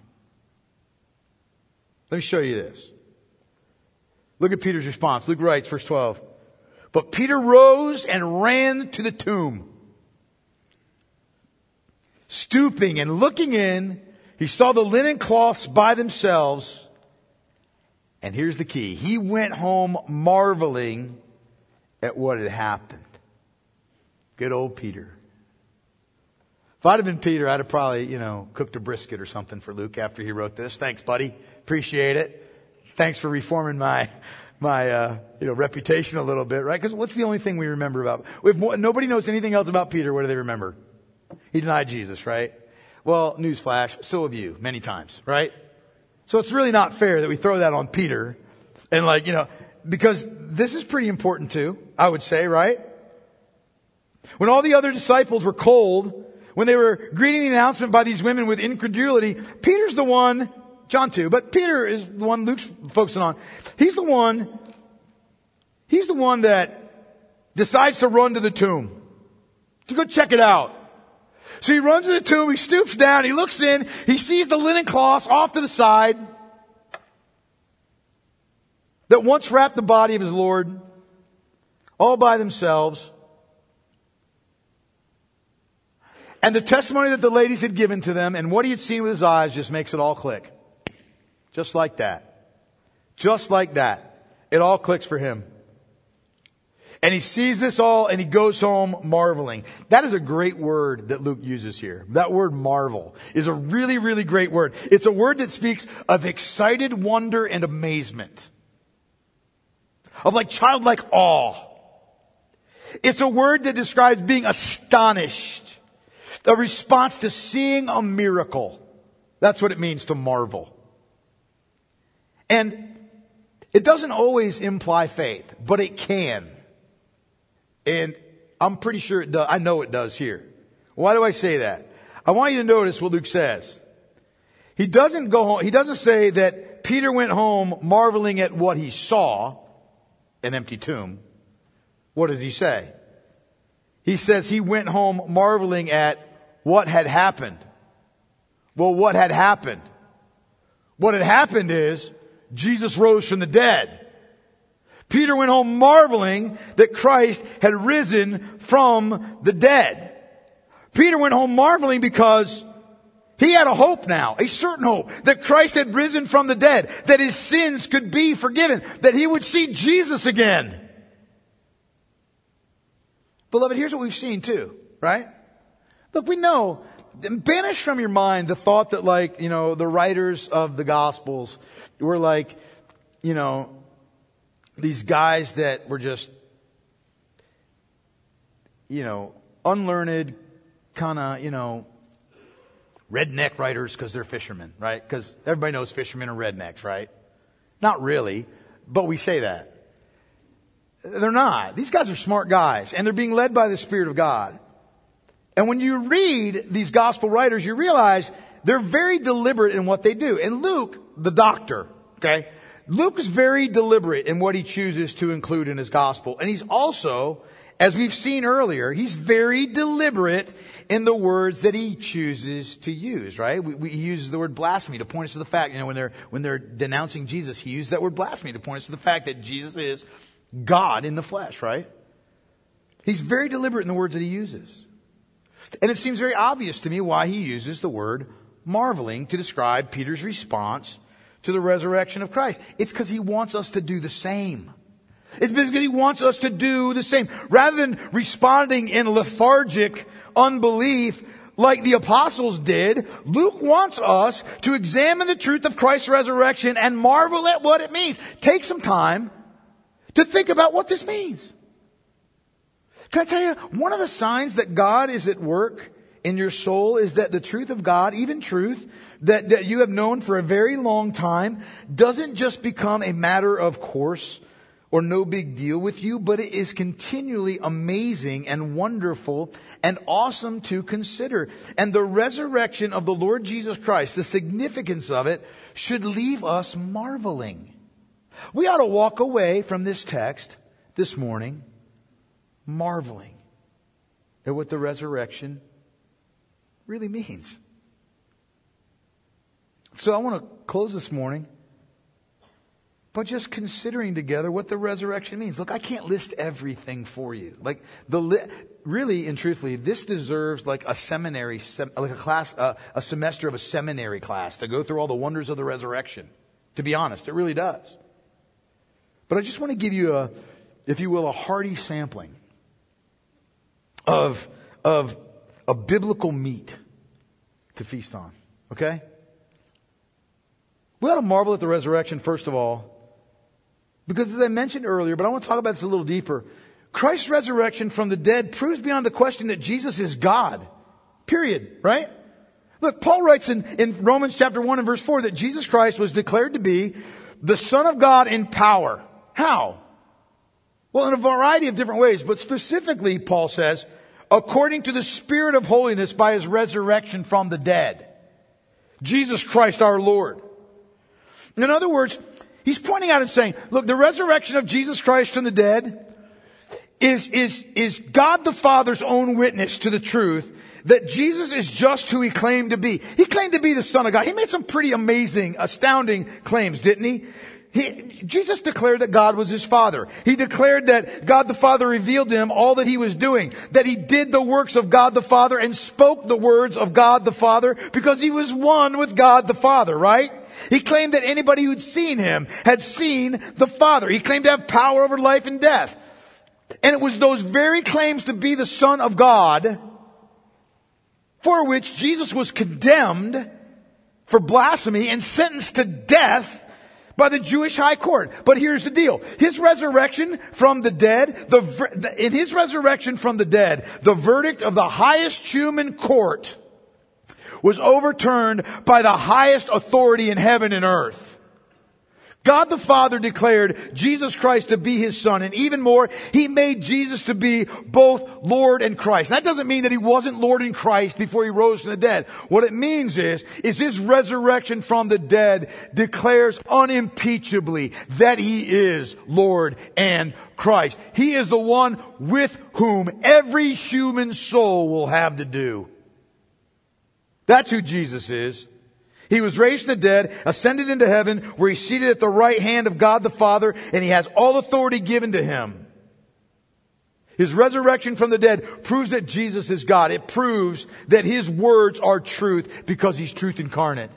Let me show you this. Look at Peter's response. Luke writes, verse twelve. But Peter rose and ran to the tomb. Stooping and looking in, he saw the linen cloths by themselves. And here's the key. He went home marveling at what had happened. Good old Peter. If I'd have been Peter, I'd have probably, you know, cooked a brisket or something for Luke after he wrote this. Thanks, buddy. Appreciate it. Thanks for reforming my, my, uh, you know, reputation a little bit, right? Because what's the only thing we remember about? If nobody knows anything else about Peter, what do they remember? He denied Jesus, right? Well, newsflash, so have you, many times, right? So it's really not fair that we throw that on Peter and like, you know, because this is pretty important too, I would say, right? When all the other disciples were cold, when they were greeting the announcement by these women with incredulity, Peter's the one, John two, but Peter is the one Luke's focusing on. He's the one, he's the one that decides to run to the tomb, to go check it out. So he runs to the tomb, he stoops down, he looks in, he sees the linen cloths off to the side that once wrapped the body of his Lord, all by themselves. And the testimony that the ladies had given to them and what he had seen with his eyes just makes it all click. Just like that. Just like that. It all clicks for him. And he sees this all and he goes home marveling. That is a great word that Luke uses here. That word marvel is a really, really great word. It's a word that speaks of excited wonder and amazement. Of like childlike awe. It's a word that describes being astonished. A response to seeing a miracle. That's what it means to marvel. And it doesn't always imply faith, but it can. And I'm pretty sure it does. I know it does here. Why do I say that? I want you to notice what Luke says. He doesn't go home. He doesn't say that Peter went home marveling at what he saw, an empty tomb. What does he say? He says he went home marveling at what had happened. Well, what had happened? What had happened is Jesus rose from the dead. Peter went home marveling that Christ had risen from the dead. Peter went home marveling because he had a hope now, a certain hope, that Christ had risen from the dead, that his sins could be forgiven, that he would see Jesus again. Beloved, here's what we've seen too, right? Look, we know, banish from your mind the thought that like, you know, the writers of the Gospels were like, you know, these guys that were just, you know, unlearned, kind of, you know, redneck writers because they're fishermen, right? Because everybody knows fishermen are rednecks, right? Not really, but we say that. They're not. These guys are smart guys, and they're being led by the Spirit of God. And when you read these gospel writers, you realize they're very deliberate in what they do. And Luke, the doctor, okay, Luke is very deliberate in what he chooses to include in his gospel. And he's also, as we've seen earlier, he's very deliberate in the words that he chooses to use, right? We, we, he uses the word blasphemy to point us to the fact, you know, when they're, when they're denouncing Jesus, he used that word blasphemy to point us to the fact that Jesus is God in the flesh, right? He's very deliberate in the words that he uses. And it seems very obvious to me why he uses the word marveling to describe Peter's response to the resurrection of Christ. It's because he wants us to do the same. It's because He wants us to do the same. Rather than responding in lethargic unbelief like the apostles did, Luke wants us to examine the truth of Christ's resurrection and marvel at what it means. Take some time to think about what this means. Can I tell you, one of the signs that God is at work in your soul is that the truth of God, even truth that, that you have known for a very long time, doesn't just become a matter of course or no big deal with you, but it is continually amazing and wonderful and awesome to consider. And the resurrection of the Lord Jesus Christ, the significance of it, should leave us marveling. We ought to walk away from this text this morning marveling at what the resurrection really means. So I want to close this morning by just considering together what the resurrection means. Look, I can't list everything for you. Like the li- really and truthfully, this deserves like a seminary, sem- like a class, uh, a semester of a seminary class to go through all the wonders of the resurrection. To be honest, it really does. But I just want to give you a, if you will, a hearty sampling of of a biblical meat to feast on. Okay? We ought to marvel at the resurrection, first of all, because as I mentioned earlier, but I want to talk about this a little deeper, Christ's resurrection from the dead proves beyond the question that Jesus is God. Period. Right? Look, Paul writes in, in Romans chapter one and verse four that Jesus Christ was declared to be the Son of God in power. How? Well, in a variety of different ways, but specifically, Paul says, according to the Spirit of holiness by His resurrection from the dead. Jesus Christ our Lord. In other words, he's pointing out and saying, look, the resurrection of Jesus Christ from the dead is, is, is God the Father's own witness to the truth that Jesus is just who He claimed to be. He claimed to be the Son of God. He made some pretty amazing, astounding claims, didn't he? He, Jesus declared that God was His Father. He declared that God the Father revealed to Him all that He was doing. That He did the works of God the Father and spoke the words of God the Father because He was one with God the Father, right? He claimed that anybody who'd seen Him had seen the Father. He claimed to have power over life and death. And it was those very claims to be the Son of God for which Jesus was condemned for blasphemy and sentenced to death by the Jewish high court. But here's the deal. His resurrection from the dead, the, in His resurrection from the dead, the verdict of the highest human court was overturned by the highest authority in heaven and earth. God the Father declared Jesus Christ to be His Son, and even more, He made Jesus to be both Lord and Christ. That doesn't mean that He wasn't Lord and Christ before He rose from the dead. What it means is, is His resurrection from the dead declares unimpeachably that He is Lord and Christ. He is the one with whom every human soul will have to do. That's who Jesus is. He was raised from the dead, ascended into heaven, where He's seated at the right hand of God the Father, and He has all authority given to Him. His resurrection from the dead proves that Jesus is God. It proves that His words are truth because He's truth incarnate.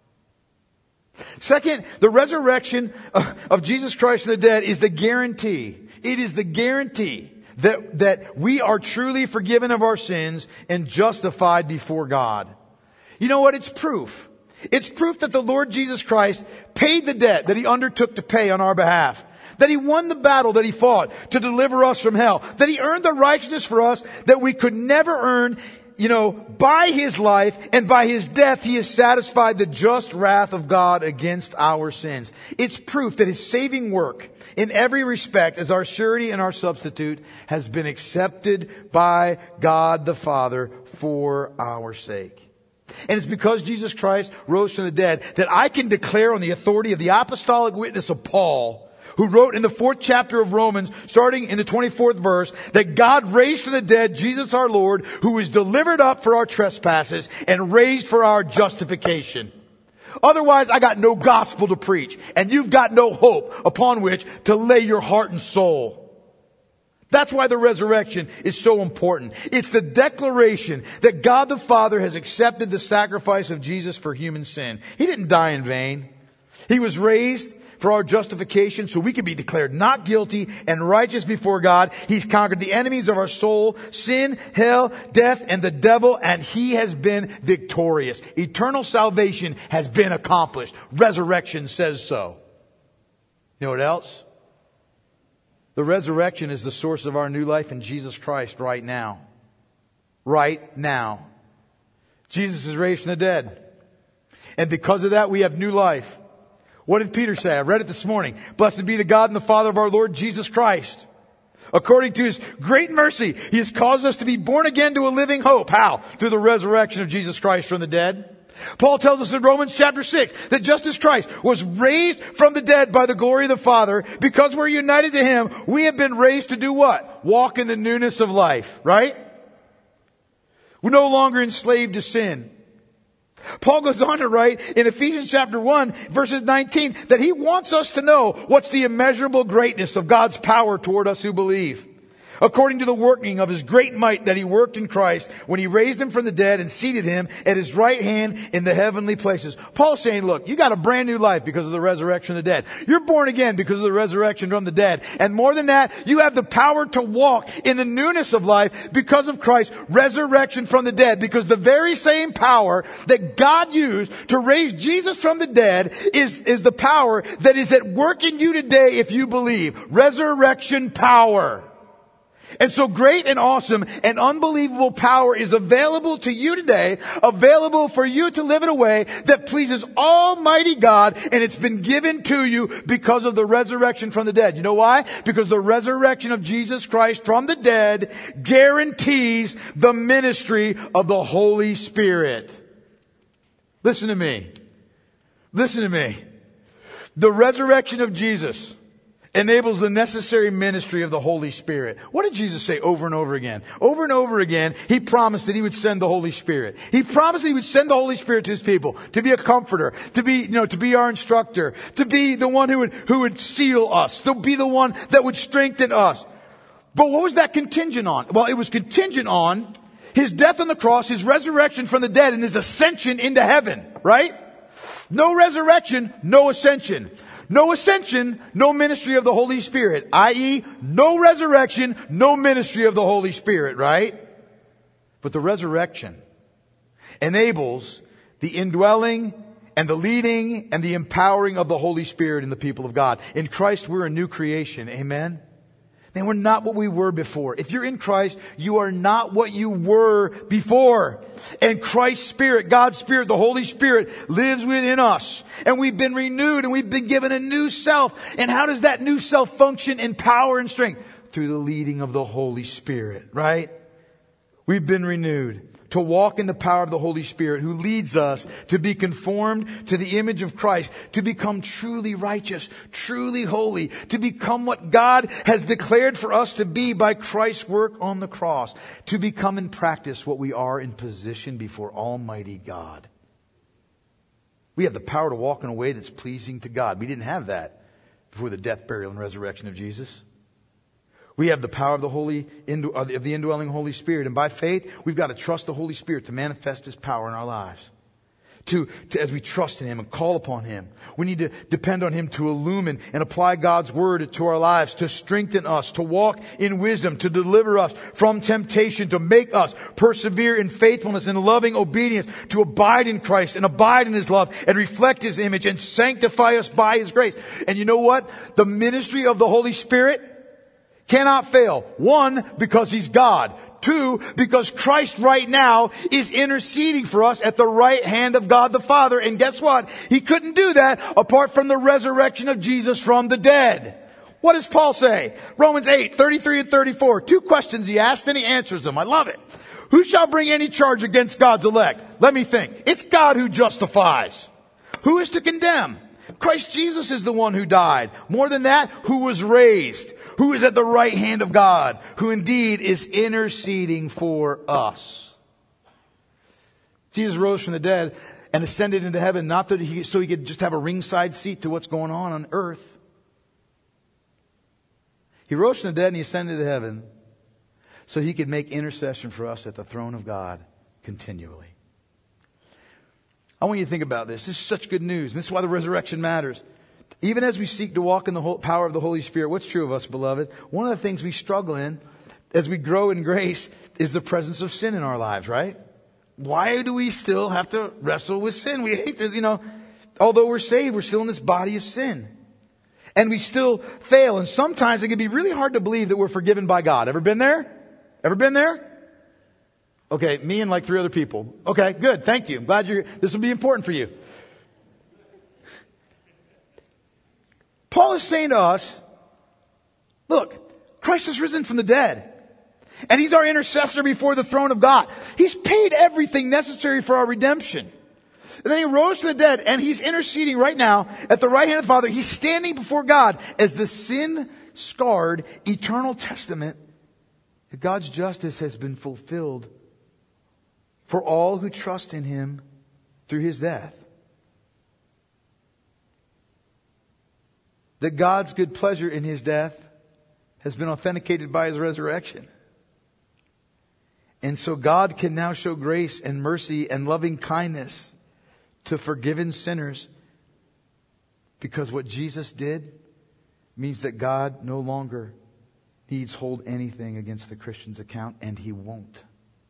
Second, the resurrection of Jesus Christ from the dead is the guarantee. It is the guarantee that, that we are truly forgiven of our sins and justified before God. You know what? It's proof. It's proof that the Lord Jesus Christ paid the debt that He undertook to pay on our behalf. That He won the battle that He fought to deliver us from hell. That He earned the righteousness for us that we could never earn. You know, by His life and by His death, He has satisfied the just wrath of God against our sins. It's proof that His saving work in every respect as our surety and our substitute has been accepted by God the Father for our sake. And it's because Jesus Christ rose from the dead that I can declare on the authority of the apostolic witness of Paul, who wrote in the fourth chapter of Romans, starting in the twenty-fourth verse, that God raised from the dead Jesus our Lord, who was delivered up for our trespasses and raised for our justification. Otherwise, I got no gospel to preach, and you've got no hope upon which to lay your heart and soul. That's why the resurrection is so important. It's the declaration that God the Father has accepted the sacrifice of Jesus for human sin. He didn't die in vain. He was raised for our justification so we can be declared not guilty and righteous before God. He's conquered the enemies of our soul, sin, hell, death, and the devil, and He has been victorious. Eternal salvation has been accomplished. Resurrection says so. You know what else? The resurrection is the source of our new life in Jesus Christ right now. Right now. Jesus is raised from the dead. And because of that, we have new life. What did Peter say? I read it this morning. Blessed be the God and the Father of our Lord Jesus Christ. According to His great mercy, He has caused us to be born again to a living hope. How? Through the resurrection of Jesus Christ from the dead. Paul tells us in Romans chapter six that just as Christ was raised from the dead by the glory of the Father, because we're united to Him, we have been raised to do what? Walk in the newness of life, right? We're no longer enslaved to sin. Paul goes on to write in Ephesians chapter one, verses nineteen, that he wants us to know what's the immeasurable greatness of God's power toward us who believe. According to the working of His great might that He worked in Christ when He raised Him from the dead and seated Him at His right hand in the heavenly places. Paul's saying, look, you got a brand new life because of the resurrection of the dead. You're born again because of the resurrection from the dead. And more than that, you have the power to walk in the newness of life because of Christ's resurrection from the dead. Because the very same power that God used to raise Jesus from the dead is, is the power that is at work in you today if you believe. Resurrection power. And so great and awesome and unbelievable power is available to you today, available for you to live in a way that pleases Almighty God, and it's been given to you because of the resurrection from the dead. You know why? Because the resurrection of Jesus Christ from the dead guarantees the ministry of the Holy Spirit. Listen to me. Listen to me. The resurrection of Jesus enables the necessary ministry of the Holy Spirit. What did Jesus say over and over again? Over and over again, He promised that He would send the Holy Spirit. He promised that He would send the Holy Spirit to His people, to be a comforter, to be, you know, to be our instructor, to be the one who would, who would seal us, to be the one that would strengthen us. But what was that contingent on? Well, it was contingent on His death on the cross, His resurrection from the dead, and His ascension into heaven, right? No resurrection, no ascension. No ascension, no ministry of the Holy Spirit, that is, no resurrection, no ministry of the Holy Spirit, right? But the resurrection enables the indwelling and the leading and the empowering of the Holy Spirit in the people of God. In Christ, we're a new creation. Amen? Man, we're not what we were before. If you're in Christ, you are not what you were before. And Christ's Spirit, God's Spirit, the Holy Spirit lives within us. And we've been renewed and we've been given a new self. And how does that new self function in power and strength? Through the leading of the Holy Spirit, right? We've been renewed to walk in the power of the Holy Spirit who leads us to be conformed to the image of Christ, to become truly righteous, truly holy, to become what God has declared for us to be by Christ's work on the cross, to become in practice what we are in position before Almighty God. We have the power to walk in a way that's pleasing to God. We didn't have that before the death, burial, and resurrection of Jesus. We have the power of the Holy, of the indwelling Holy Spirit. And by faith, we've got to trust the Holy Spirit to manifest His power in our lives. To, to, as we trust in Him and call upon Him. We need to depend on Him to illumine and apply God's Word to our lives, to strengthen us, to walk in wisdom, to deliver us from temptation, to make us persevere in faithfulness and loving obedience, to abide in Christ and abide in His love and reflect His image and sanctify us by His grace. And you know what? The ministry of the Holy Spirit cannot fail. One, because He's God. Two, because Christ right now is interceding for us at the right hand of God the Father. And guess what? He couldn't do that apart from the resurrection of Jesus from the dead. What does Paul say? Romans eight, thirty-three and thirty-four. Two questions he asks and he answers them. I love it. Who shall bring any charge against God's elect? Let me think. It's God who justifies. Who is to condemn? Christ Jesus is the one who died. More than that, who was raised, who is at the right hand of God, who indeed is interceding for us. Jesus rose from the dead and ascended into heaven, not that he, so he could just have a ringside seat to what's going on on earth. He rose from the dead and He ascended to heaven so He could make intercession for us at the throne of God continually. I want you to think about this. This is such good news. This is why the resurrection matters. Even as we seek to walk in the whole power of the Holy Spirit, what's true of us, beloved? One of the things we struggle in as we grow in grace is the presence of sin in our lives, right? Why do we still have to wrestle with sin? We hate this, you know. Although we're saved, we're still in this body of sin. And we still fail. And sometimes it can be really hard to believe that we're forgiven by God. Ever been there? Ever been there? Okay, me and like three other people. Okay, good. Thank you. I'm glad you're, this will be important for you. Paul is saying to us, look, Christ has risen from the dead. And He's our intercessor before the throne of God. He's paid everything necessary for our redemption. And then He rose from the dead, and He's interceding right now at the right hand of the Father. He's standing before God as the sin-scarred, eternal testament that God's justice has been fulfilled for all who trust in Him through His death. That God's good pleasure in His death has been authenticated by His resurrection. And so God can now show grace and mercy and loving kindness to forgiven sinners, because what Jesus did means that God no longer needs hold anything against the Christian's account, and He won't.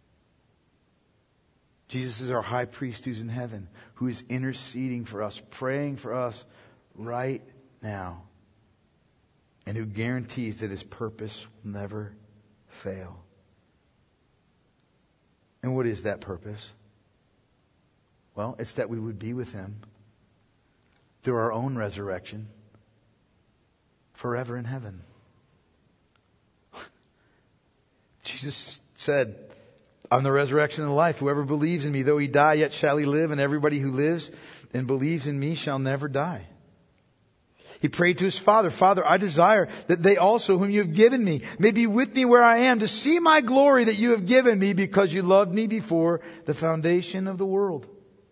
Jesus is our high priest who's in heaven, who is interceding for us, praying for us right now, and who guarantees that His purpose will never fail. And what is that purpose? Well, it's that we would be with Him through our own resurrection forever in heaven. Jesus said, I'm the resurrection and the life. Whoever believes in me, though he die, yet shall he live. And everybody who lives and believes in me shall never die. He prayed to His Father, Father, I desire that they also, whom you have given me, may be with me where I am, to see my glory that you have given me, because you loved me before the foundation of the world.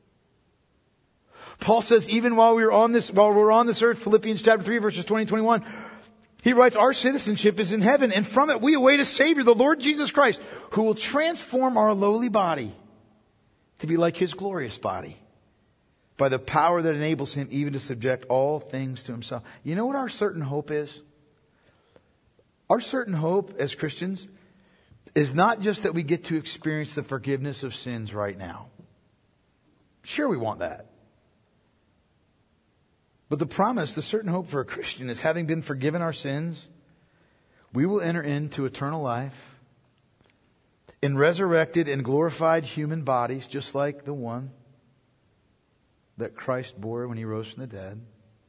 Paul says, even while we were on this, while we're on this earth, Philippians chapter three, verses twenty and twenty-one, he writes, our citizenship is in heaven, and from it we await a Savior, the Lord Jesus Christ, who will transform our lowly body to be like His glorious body, by the power that enables Him even to subject all things to Himself. You know what our certain hope is? Our certain hope as Christians is not just that we get to experience the forgiveness of sins right now. Sure, we want that. But the promise, the certain hope for a Christian is, having been forgiven our sins, we will enter into eternal life in resurrected and glorified human bodies, just like the one that Christ bore when He rose from the dead.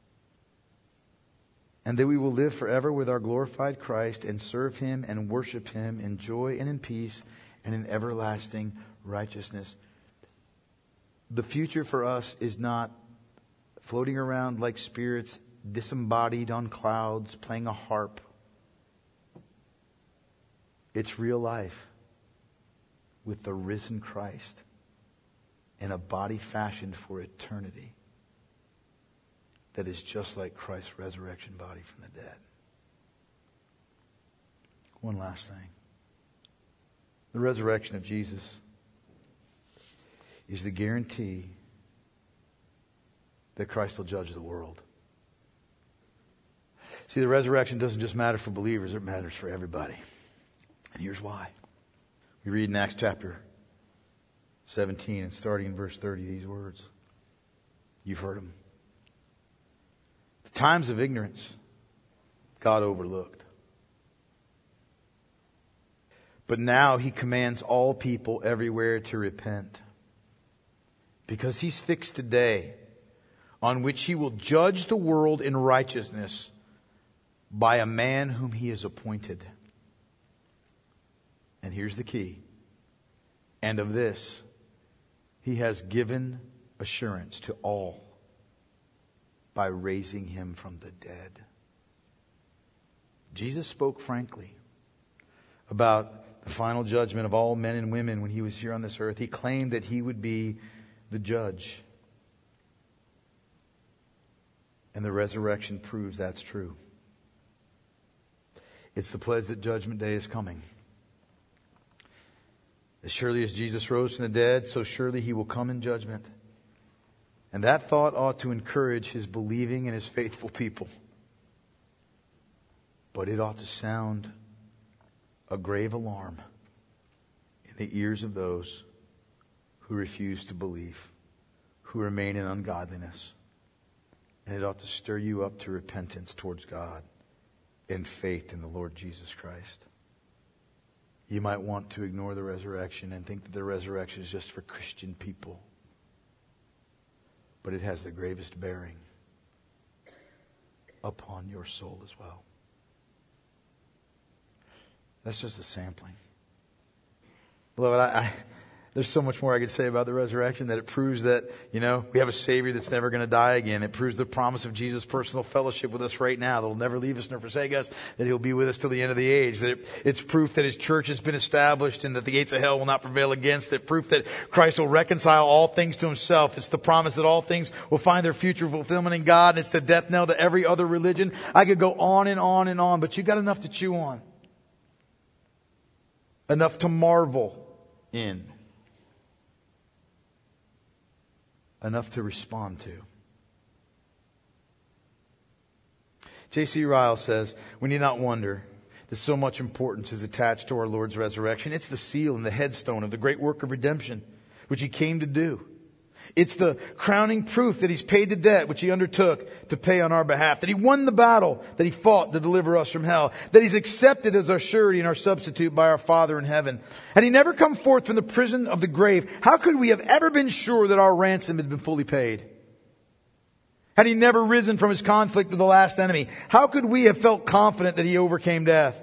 And that we will live forever with our glorified Christ and serve Him and worship Him in joy and in peace and in everlasting righteousness. The future for us is not floating around like spirits disembodied on clouds, playing a harp. It's real life with the risen Christ in a body fashioned for eternity that is just like Christ's resurrection body from the dead. One last thing. The resurrection of Jesus is the guarantee that Christ will judge the world. See, the resurrection doesn't just matter for believers, it matters for everybody. And here's why. We read in Acts chapter seventeen and starting in verse thirty these words. You've heard them. The times of ignorance God overlooked. But now He commands all people everywhere to repent, because He's fixed a day on which He will judge the world in righteousness by a man whom He has appointed. And here's the key. And of this He has given assurance to all by raising Him from the dead. Jesus spoke frankly about the final judgment of all men and women when He was here on this earth. He claimed that He would be the judge. And the resurrection proves that's true. It's the pledge that Judgment Day is coming. As surely as Jesus rose from the dead, so surely He will come in judgment. And that thought ought to encourage his believing and his faithful people. But it ought to sound a grave alarm in the ears of those who refuse to believe, who remain in ungodliness. And it ought to stir you up to repentance towards God and faith in the Lord Jesus Christ. You might want to ignore the resurrection and think that the resurrection is just for Christian people. But it has the gravest bearing upon your soul as well. That's just a sampling. Beloved, I, I, there's so much more I could say about the resurrection, that it proves that, you know, we have a Savior that's never going to die again. It proves the promise of Jesus' personal fellowship with us right now, that He'll never leave us nor forsake us, that He'll be with us till the end of the age. That it, it's proof that His church has been established and that the gates of hell will not prevail against it. Proof that Christ will reconcile all things to Himself. It's the promise that all things will find their future fulfillment in God. It's the death knell to every other religion. I could go on and on and on, but you got enough to chew on. Enough to marvel in. Enough to respond to. J C Ryle says, we need not wonder that so much importance is attached to our Lord's resurrection. It's the seal and the headstone of the great work of redemption, which He came to do. It's the crowning proof that He's paid the debt which He undertook to pay on our behalf. That He won the battle that He fought to deliver us from hell. That He's accepted as our surety and our substitute by our Father in heaven. Had He never come forth from the prison of the grave, how could we have ever been sure that our ransom had been fully paid? Had He never risen from His conflict with the last enemy, how could we have felt confident that He overcame death?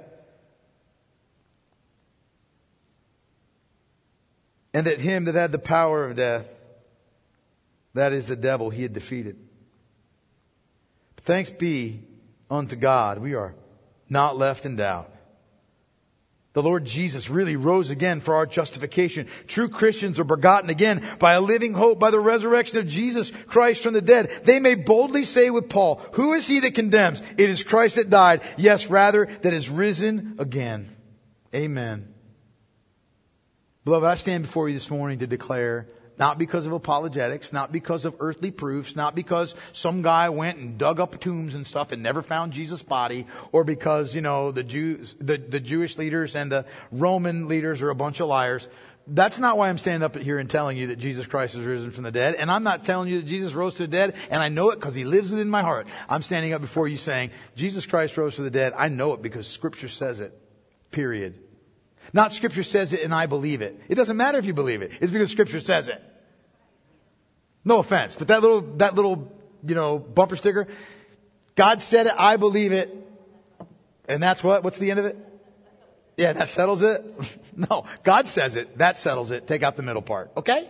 And that Him that had the power of death, that is the devil, He had defeated. But thanks be unto God, we are not left in doubt. The Lord Jesus really rose again for our justification. True Christians are begotten again by a living hope, by the resurrection of Jesus Christ from the dead. They may boldly say with Paul, who is he that condemns? It is Christ that died. Yes, rather, that is risen again. Amen. Beloved, I stand before you this morning to declare, not because of apologetics, not because of earthly proofs, not because some guy went and dug up tombs and stuff and never found Jesus' body, or because, you know, the Jews, the, the Jewish leaders and the Roman leaders are a bunch of liars. That's not why I'm standing up here and telling you that Jesus Christ is risen from the dead. And I'm not telling you that Jesus rose to the dead, and I know it because He lives within my heart. I'm standing up before you saying, Jesus Christ rose to the dead. I know it because Scripture says it. Period. Not Scripture says it and I believe it. It doesn't matter if you believe it. It's because Scripture says it. No offense, but that little, that little, you know, bumper sticker, God said it, I believe it. And that's what? What's the end of it? Yeah, that settles it. No, God says it. That settles it. Take out the middle part. Okay?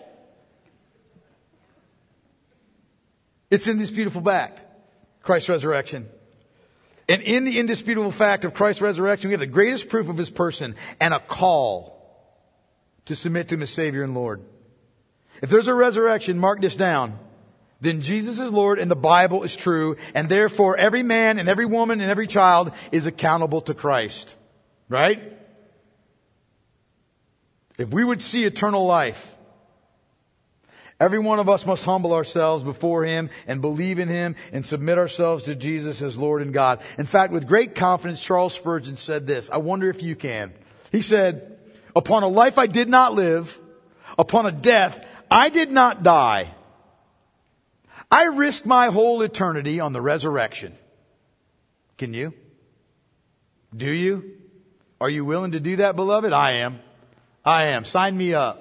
It's in this beautiful fact. Christ's resurrection. And in the indisputable fact of Christ's resurrection, we have the greatest proof of His person and a call to submit to Him as Savior and Lord. If there's a resurrection, mark this down. Then Jesus is Lord and the Bible is true. And therefore every man and every woman and every child is accountable to Christ. Right? If we would see eternal life, every one of us must humble ourselves before Him and believe in Him and submit ourselves to Jesus as Lord and God. In fact, with great confidence, Charles Spurgeon said this. I wonder if you can. He said, upon a life I did not live, upon a death I did not die, I risked my whole eternity on the resurrection. Can you? Do you? Are you willing to do that, beloved? I am. I am. Sign me up.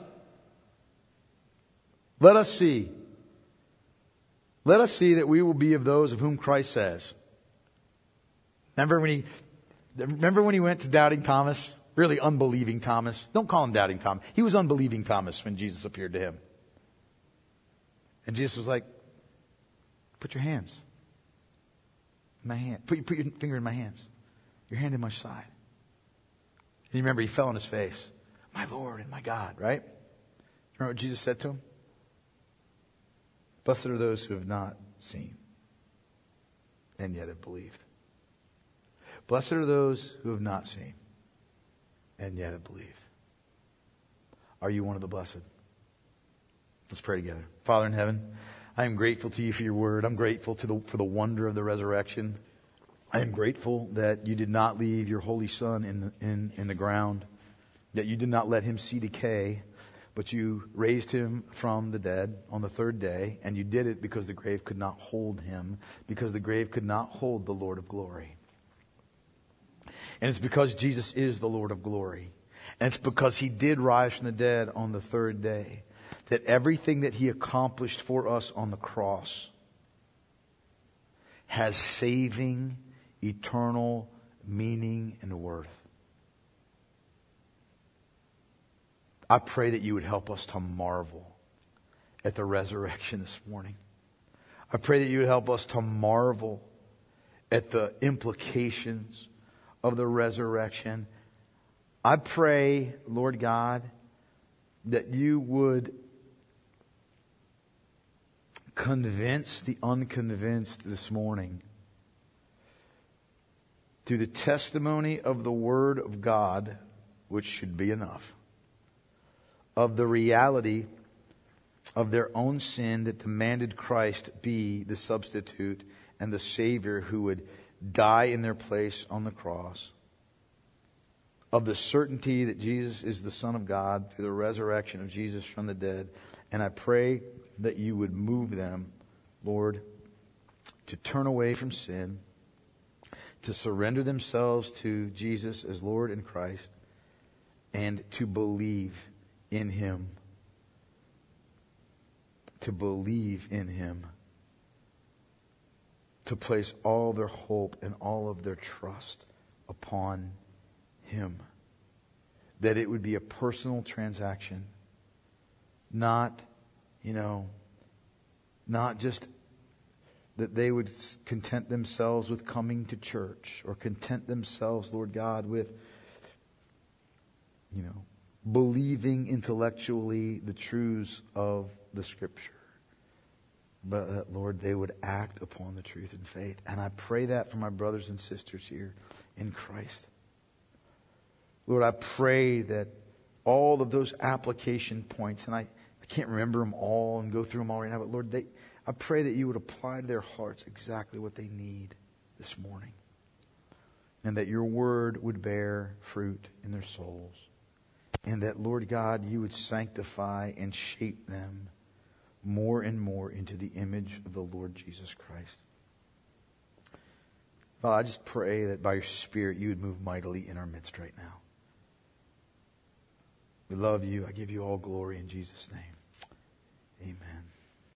Let us see. Let us see that we will be of those of whom Christ says. Remember when he, remember when he went to doubting Thomas? Really unbelieving Thomas. Don't call him doubting Thomas. He was unbelieving Thomas when Jesus appeared to him. And Jesus was like, put your hands in my hand. Put, put your finger in my hands. Your hand in my side. And you remember he fell on his face. My Lord and my God, right? Remember what Jesus said to him? Blessed are those who have not seen and yet have believed. Blessed are those who have not seen and yet have believed. Are you one of the blessed? Let's pray together. Father in heaven, I am grateful to you for your word. I'm grateful to the, for the wonder of the resurrection. I am grateful that you did not leave your holy Son in the, in, in the ground, that you did not let him see decay, but you raised him from the dead on the third day, and you did it because the grave could not hold him, because the grave could not hold the Lord of glory. And it's because Jesus is the Lord of glory, and it's because he did rise from the dead on the third day, that everything that he accomplished for us on the cross has saving, eternal meaning and worth. I pray that you would help us to marvel at the resurrection this morning. I pray that you would help us to marvel at the implications of the resurrection. I pray, Lord God, that you would convince the unconvinced this morning through the testimony of the Word of God, which should be enough, of the reality of their own sin that demanded Christ be the substitute and the Savior who would die in their place on the cross, of the certainty that Jesus is the Son of God through the resurrection of Jesus from the dead. And I pray that you would move them, Lord, to turn away from sin, to surrender themselves to Jesus as Lord and Christ, and to believe in him. To believe in him. To place all their hope and all of their trust upon him. That it would be a personal transaction. Not, you know, not just that they would content themselves with coming to church, or content themselves, Lord God, with, you know, believing intellectually the truths of the Scripture. But that, Lord, they would act upon the truth in faith. And I pray that for my brothers and sisters here in Christ. Lord, I pray that all of those application points, and I, I can't remember them all and go through them all right now, but Lord, they, I pray that you would apply to their hearts exactly what they need this morning. And that your word would bear fruit in their souls. And that, Lord God, you would sanctify and shape them more and more into the image of the Lord Jesus Christ. Father, I just pray that by your Spirit you would move mightily in our midst right now. We love you. I give you all glory in Jesus' name.